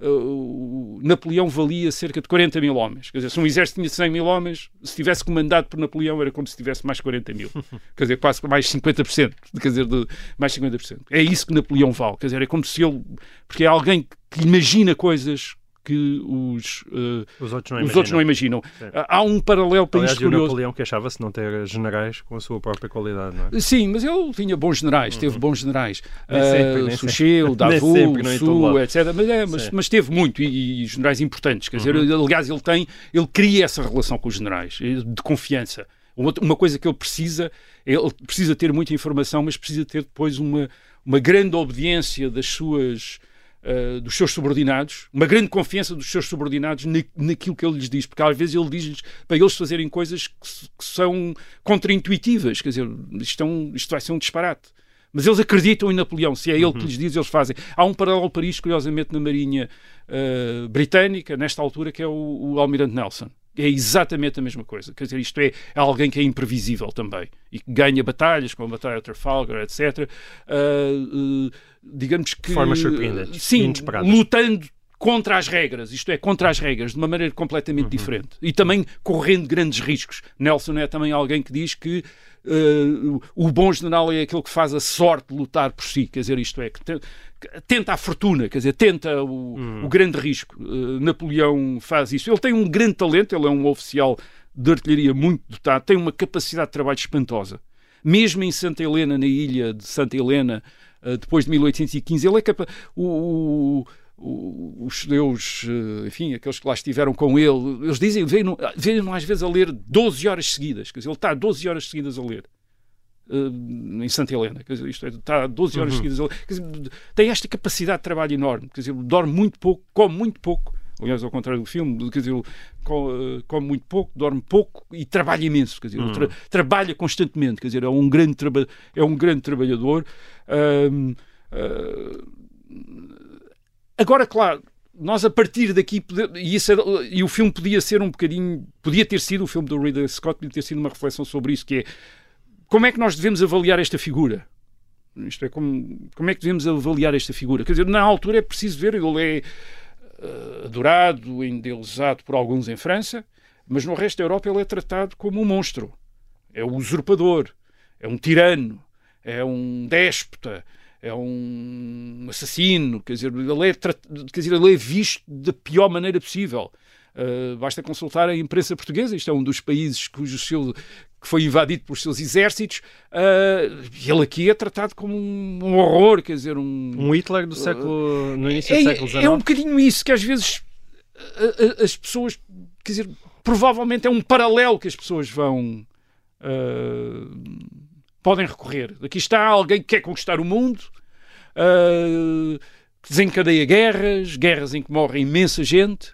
S8: uh, Napoleão valia cerca de quarenta mil homens. Quer dizer, se um exército tinha cem mil homens, se tivesse comandado por Napoleão era como se tivesse mais quarenta mil. Quer dizer, quase mais cinquenta por cento. Quer dizer, de, mais cinquenta por cento. É isso que Napoleão vale. Quer dizer, é como se ele... Porque é alguém que imagina coisas que os, uh,
S7: os outros não
S8: os
S7: imaginam.
S8: Outros não imaginam. Há um paralelo para
S7: Aliás,
S8: isto curioso.
S7: O Napoleão queixava-se de não ter generais com a sua própria qualidade, não é?
S8: Sim, mas ele tinha bons generais, teve bons generais.
S7: Uh,
S8: Suchet, Davout, Soult, etcétera. Mas, é, mas, mas teve muito, e, e generais importantes. Quer dizer, uhum. aliás, ele tem, ele cria essa relação com os generais, de confiança. Uma, uma coisa que ele precisa, ele precisa ter muita informação, mas precisa ter depois uma, uma grande obediência das suas... Uh, dos seus subordinados, uma grande confiança dos seus subordinados na, naquilo que ele lhes diz, porque às vezes ele diz-lhes para eles fazerem coisas que, que são contraintuitivas, quer dizer, isto, é um, isto vai ser um disparate. Mas eles acreditam em Napoleão, se é ele uhum. que lhes diz, eles fazem. Há um paralelo para isto, curiosamente, na Marinha uh, Britânica, nesta altura, que é o, o Almirante Nelson. É exatamente a mesma coisa. Quer dizer, isto é, é alguém que é imprevisível também e que ganha batalhas, como a Batalha de Trafalgar, etcétera. Uh, uh, digamos que...
S7: De forma surpreendente.
S8: Sim, lutando contra as regras, isto é, contra as regras, de uma maneira completamente uhum. diferente. E também correndo grandes riscos. Nelson é também alguém que diz que uh, o bom general é aquele que faz a sorte de lutar por si, quer dizer, isto é, que, te, que tenta a fortuna, quer dizer, tenta o, uhum. o grande risco. Uh, Napoleão faz isso. Ele tem um grande talento, ele é um oficial de artilharia muito dotado, tem uma capacidade de trabalho espantosa. Mesmo em Santa Helena, na ilha de Santa Helena, uh, depois de mil oitocentos e quinze, ele é capaz... O, o, os judeus, enfim, aqueles que lá estiveram com ele, eles dizem, veem-no às vezes a ler doze horas seguidas, quer dizer, ele está doze horas seguidas a ler uh, em Santa Helena, quer dizer, isto é, está doze horas uhum. seguidas a ler, quer dizer, tem esta capacidade de trabalho enorme, quer dizer, dorme muito pouco, come muito pouco, aliás, ao contrário do filme, quer dizer, come, come muito pouco, dorme pouco e trabalha imenso, quer dizer, uhum. tra trabalha constantemente, quer dizer, é um grande, traba é um grande trabalhador. Uh, uh, Agora, claro, nós a partir daqui, e, isso, e o filme podia ser um bocadinho, podia ter sido, o filme do Ridley Scott, podia ter sido uma reflexão sobre isso, que é, como é que nós devemos avaliar esta figura? Isto é, como, como é que devemos avaliar esta figura? Quer dizer, na altura é preciso ver, ele é uh, adorado, endeusado por alguns em França, mas no resto da Europa ele é tratado como um monstro. É um usurpador, é um tirano, é um déspota, é um assassino, quer dizer, ele é, quer dizer, ele é visto da pior maneira possível. Uh, basta consultar a imprensa portuguesa, isto é um dos países cujo seu, que foi invadido pelos seus exércitos, uh, ele aqui é tratado como um, um horror, quer dizer, um...
S7: Um Hitler do século, no início
S8: é,
S7: do século dezenove.
S8: É um bocadinho isso, que às vezes a, a, as pessoas, quer dizer, provavelmente é um paralelo que as pessoas vão... Uh, podem recorrer. Aqui está alguém que quer conquistar o mundo, uh, que desencadeia guerras, guerras em que morre imensa gente,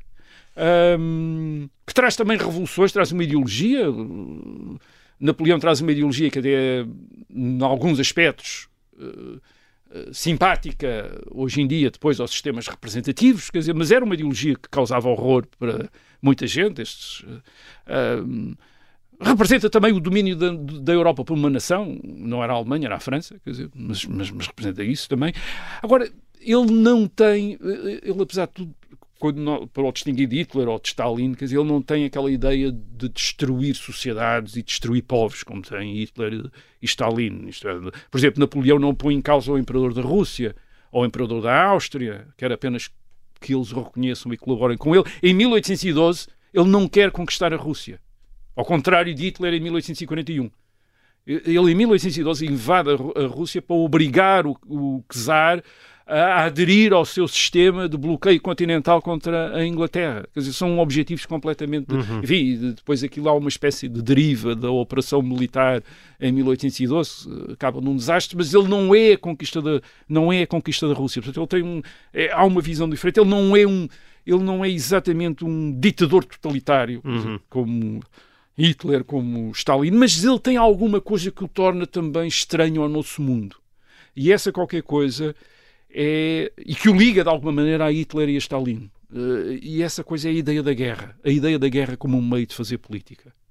S8: um, que traz também revoluções, traz uma ideologia. Napoleão traz uma ideologia que é, em alguns aspectos, uh, uh, simpática hoje em dia, depois aos sistemas representativos, quer dizer, mas era uma ideologia que causava horror para muita gente. Estes... Uh, um, representa também o domínio da, da Europa por uma nação, não era a Alemanha, era a França, quer dizer, mas, mas, mas representa isso também. Agora, ele não tem, ele apesar de tudo, quando não, para o distinguir de Hitler ou de Stalin, quer dizer, ele não tem aquela ideia de destruir sociedades e destruir povos, como tem Hitler e Stalin. Isto é, por exemplo, Napoleão não põe em causa o imperador da Rússia ou o imperador da Áustria, quer apenas que eles o reconheçam e colaborem com ele. Em mil oitocentos e doze, ele não quer conquistar a Rússia. Ao contrário de Hitler em mil oitocentos e quarenta e um. Ele, em mil oitocentos e doze, invade a Rússia para obrigar o, o czar a aderir ao seu sistema de bloqueio continental contra a Inglaterra. Quer dizer, são objetivos completamente... Uhum. Enfim, depois aquilo há uma espécie de deriva da operação militar em mil oitocentos e doze, acaba num desastre, mas ele não é a conquista da, não é a conquista da Rússia. Portanto, ele tem um, é, há uma visão diferente. Ele não é, um, ele não é exatamente um ditador totalitário, uhum. dizer, como... Hitler, como Stalin, mas ele tem alguma coisa que o torna também estranho ao nosso mundo. E essa qualquer coisa é... e que o liga de alguma maneira a Hitler e a Stalin. Uh, e essa coisa é a ideia da guerra. A ideia da guerra como um meio de fazer política.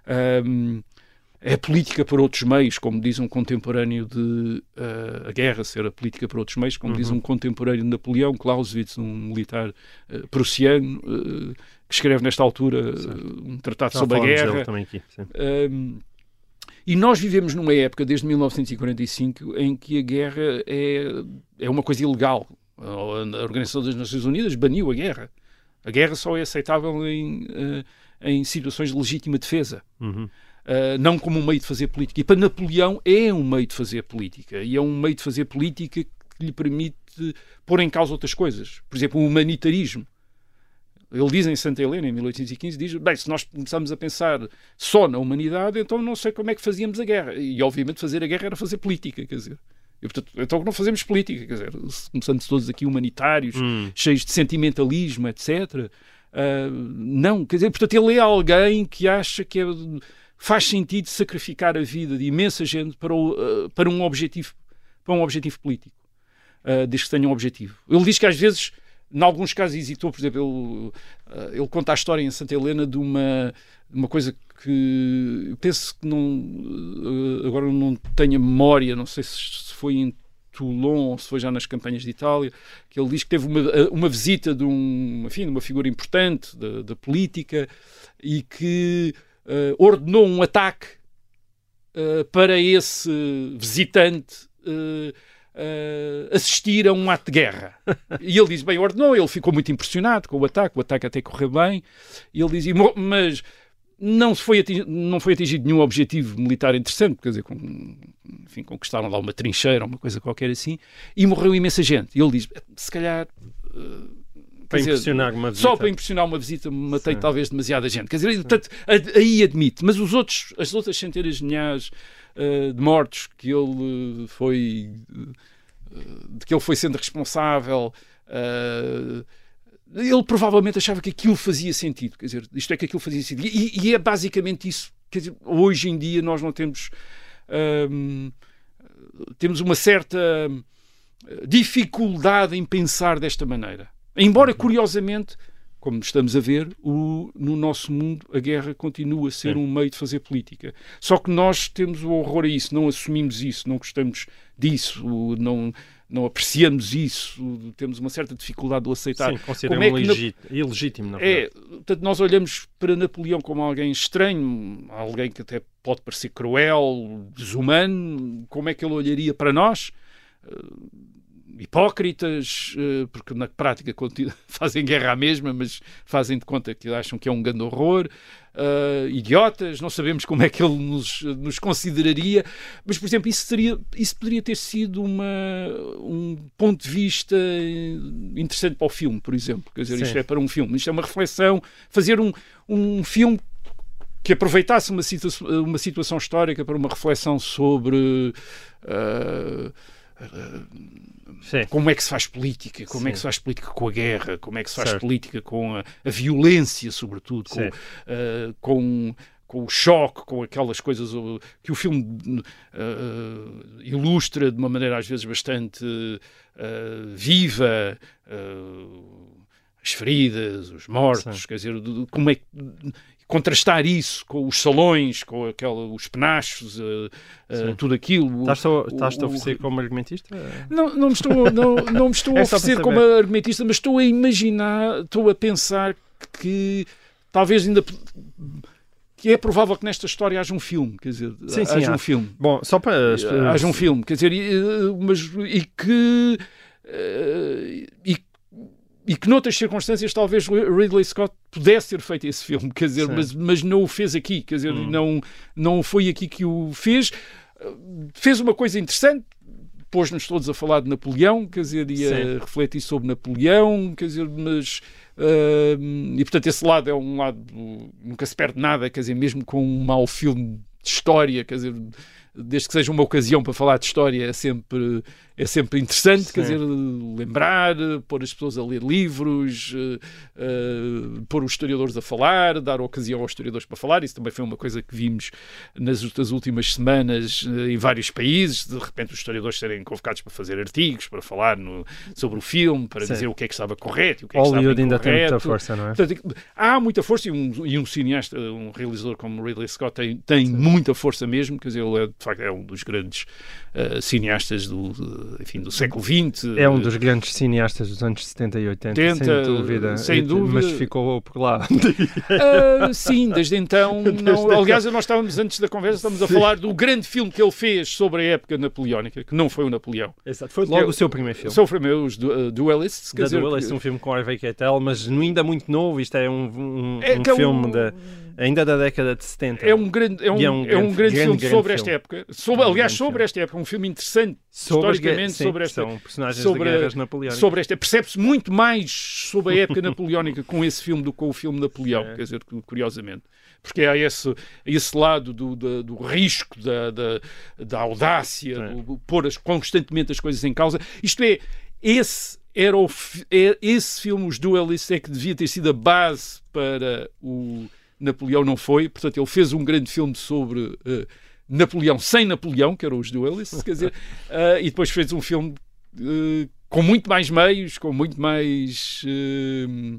S8: Um, é política por outros meios, como diz um contemporâneo de uh, a guerra ser a política por outros meios, como uhum. diz um contemporâneo de Napoleão, Clausewitz, um militar uh, prussiano, uh, que escreve nesta altura uh, um tratado
S7: Já
S8: sobre a guerra.
S7: Também aqui, sim.
S8: Um, e nós vivemos numa época, desde mil novecentos e quarenta e cinco, em que a guerra é, é uma coisa ilegal. A Organização das Nações Unidas baniu a guerra. A guerra só é aceitável em, uh, em situações de legítima defesa.
S7: Uhum.
S8: Uh, não como um meio de fazer política. E para Napoleão é um meio de fazer política. E é um meio de fazer política que lhe permite pôr em causa outras coisas. Por exemplo, o humanitarismo. Ele diz em Santa Helena, em mil oitocentos e quinze, diz, bem, se nós começamos a pensar só na humanidade, então não sei como é que fazíamos a guerra. E, obviamente, fazer a guerra era fazer política, quer dizer. E, portanto, então não fazemos política, quer dizer, começamos todos aqui humanitários, hum. cheios de sentimentalismo, etcétera. Uh, não, quer dizer, portanto, ele é alguém que acha que é... faz sentido sacrificar a vida de imensa gente para, o, uh, para, um, objetivo, para um objetivo político, uh, desde que tenha um objetivo. Ele diz que às vezes, em alguns casos hesitou, por exemplo, ele, uh, ele conta a história em Santa Helena de uma, uma coisa que eu penso que não, uh, agora não tenho a memória, não sei se foi em Toulon, se foi já nas campanhas de Itália, que ele diz que teve uma, uma visita de um, enfim, de uma figura importante da, da política e que Uh, ordenou um ataque uh, para esse visitante uh, uh, assistir a um ato de guerra. E ele diz, bem, ordenou, ele ficou muito impressionado com o ataque, o ataque até correu bem, e ele diz, mas não, se foi atingido, não foi atingido nenhum objetivo militar interessante, quer dizer, com, enfim, conquistaram lá uma trincheira, uma coisa qualquer assim, e morreu imensa gente. E ele diz, se calhar... Uh,
S7: Para
S8: dizer,
S7: impressionar uma visita.
S8: Só para impressionar uma visita matei Sim. talvez demasiada gente. Quer dizer, portanto, aí admite. Mas os outros, as outras centenas de milhares uh, de mortos que ele uh, foi uh, de que ele foi sendo responsável, uh, ele provavelmente achava que aquilo fazia sentido. Quer dizer, isto é que aquilo fazia sentido. E, e é basicamente isso. Quer dizer, hoje em dia nós não temos um, temos uma certa dificuldade em pensar desta maneira. Embora, curiosamente, como estamos a ver, o, no nosso mundo a guerra continua a ser Sim. um meio de fazer política. Só que nós temos o horror a isso, não assumimos isso, não gostamos disso, não, não apreciamos isso, temos uma certa dificuldade de o aceitar.
S7: Sim, consideramos é legít... na... ilegítimo, na verdade.
S8: É, portanto, nós olhamos para Napoleão como alguém estranho, alguém que até pode parecer cruel, desumano. Como é que ele olharia para nós? Hipócritas, porque na prática fazem guerra à mesma, mas fazem de conta que acham que é um grande horror, uh, idiotas, não sabemos como é que ele nos, nos consideraria, mas, por exemplo, isso, seria, isso poderia ter sido uma, um ponto de vista interessante para o filme, por exemplo. Quer dizer, Sim. isto é para um filme, isto é uma reflexão, fazer um, um filme que aproveitasse uma, situa uma situação histórica para uma reflexão sobre... Uh, uh,
S7: Sim.
S8: Como é que se faz política, como
S7: Sim.
S8: é que se faz política com a guerra, como é que se faz
S7: certo.
S8: política com a, a violência, sobretudo, com, uh, com, com o choque, com aquelas coisas uh, que o filme uh, ilustra de uma maneira às vezes bastante uh, viva, uh, as feridas, os mortos, Sim. quer dizer, como é que... contrastar isso com os salões, com aquela, os penachos, uh, uh, tudo aquilo.
S7: Estás-te a oferecer como argumentista?
S8: Não, não me estou, não, não me estou é a oferecer como argumentista, mas estou a imaginar, estou a pensar que talvez ainda... que é provável que nesta história haja um filme, quer dizer,
S7: sim, sim,
S8: haja
S7: há.
S8: um filme.
S7: Bom, só para...
S8: Haja um filme, quer dizer, e, mas, e que... e E que noutras circunstâncias talvez Ridley Scott pudesse ter feito esse filme, quer dizer, mas, mas não o fez aqui, quer dizer, hum. não, não foi aqui que o fez. Fez uma coisa interessante, pôs-nos todos a falar de Napoleão, quer dizer, e a Sim. refletir sobre Napoleão, quer dizer, mas... Uh, e portanto esse lado é um lado... Nunca se perde nada, quer dizer, mesmo com um mau filme de história, quer dizer... desde que seja uma ocasião para falar de história, é sempre, é sempre interessante, Sim. quer dizer, lembrar, pôr as pessoas a ler livros, uh, uh, pôr os historiadores a falar, dar ocasião aos historiadores para falar. Isso também foi uma coisa que vimos nas, nas últimas semanas uh, em vários países, de repente os historiadores serem convocados para fazer artigos, para falar no, sobre o filme, para Sim. dizer o que é que estava correto e o que é que
S7: Hollywood
S8: estava incorreto.
S7: Ainda tem muita força, não é?
S8: Portanto, há muita força e um, e um cineasta, um realizador como Ridley Scott tem, tem muita força mesmo, quer dizer, ele é, de facto é um dos grandes uh, cineastas do, enfim, do século vinte.
S7: É um dos grandes cineastas dos anos setenta e oitenta, oitenta sem dúvida.
S8: Sem dúvida.
S7: Mas ficou por lá.
S8: Uh, sim, desde então. Desde não, então. Aliás, nós estávamos, antes da conversa, estamos a sim. falar do grande filme que ele fez sobre a época napoleónica, que não foi o Napoleão.
S7: Exato, foi logo é, o seu primeiro filme.
S8: Foi o primeiro, os uh, Duelists.
S7: Quer dizer, Duelists, que... um filme com Harvey Keitel, mas ainda muito novo. Isto é um, um, é, um filme um... da... ainda da década de setenta.
S8: É um grande, é um, é um, é um grande, grande filme grande sobre filme. esta época. Sobre,
S7: é um
S8: aliás, sobre filme. esta época. Um filme interessante, sobre historicamente, sim, sobre esta...
S7: São personagens
S8: sobre,
S7: de guerras napoleónicas.
S8: Sobre esta... Percebe-se muito mais sobre a época napoleónica com esse filme do que com o filme Napoleão, é. quer dizer, curiosamente. Porque há esse, esse lado do, do, do risco, da, da, da audácia, é. do, do pôr as, constantemente as coisas em causa. Isto é, esse... Era o, é, esse filme, Os Duelists, é que devia ter sido a base para o Napoleão, não foi. Portanto, ele fez um grande filme sobre uh, Napoleão sem Napoleão, que era Os Duelists, quer dizer, uh, e depois fez um filme uh, com muito mais meios, com muito mais... Uh,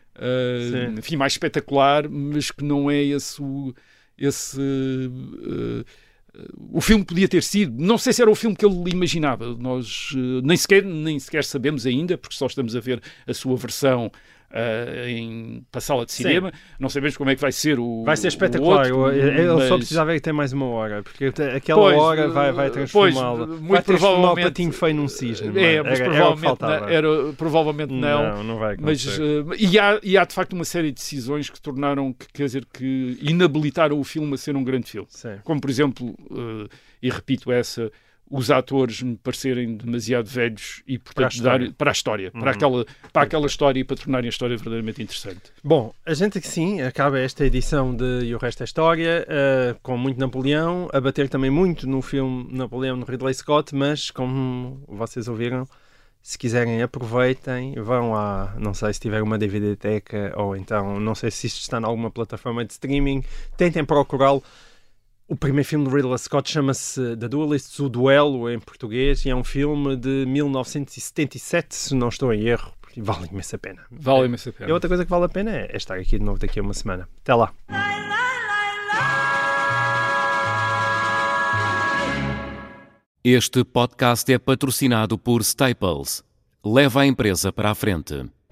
S8: uh, enfim, mais espetacular, mas que não é esse... esse uh, o filme podia ter sido, não sei se era o filme que ele imaginava, nós uh, nem, sequer, nem sequer sabemos ainda, porque só estamos a ver a sua versão uh, em para a sala de cinema. Sim. Não sabemos como é que vai ser o
S7: vai ser espetacular,
S8: o outro,
S7: ele
S8: mas...
S7: só precisava que tem mais uma hora, porque aquela pois, hora vai, vai transformá-la,
S8: pois,
S7: vai transformar o patinho feio num cisne.
S8: É, mas
S7: era,
S8: provavelmente,
S7: era
S8: não, era, provavelmente não.
S7: Não, não vai acontecer.
S8: Mas, uh, e, há, e há de facto uma série de decisões que tornaram, que, quer dizer, que inabilitaram o filme a ser um grande filme.
S7: Sim.
S8: Como, por exemplo, uh, e repito essa, os atores me parecerem demasiado velhos e, portanto, para a história, dar, para, a história uhum. para, aquela, para aquela história e para tornarem a história verdadeiramente interessante.
S7: Bom, a gente que sim, acaba esta edição de E o Resto é História, uh, com muito Napoleão, a bater também muito no filme Napoleão, no Ridley Scott, mas como vocês ouviram, se quiserem aproveitem, vão a, não sei se tiver uma D V D-teca ou então, não sei se isto está em alguma plataforma de streaming, tentem procurá-lo. O primeiro filme de Ridley Scott chama-se The Duelists, O Duelo, em português, e é um filme de mil novecentos e setenta e sete, se não estou em erro, e vale imensa pena.
S8: Vale imensa pena.
S7: E outra coisa que vale a pena é, é estar aqui de novo daqui a uma semana. Até lá.
S1: Este podcast é patrocinado por Staples. Leva a empresa para a frente.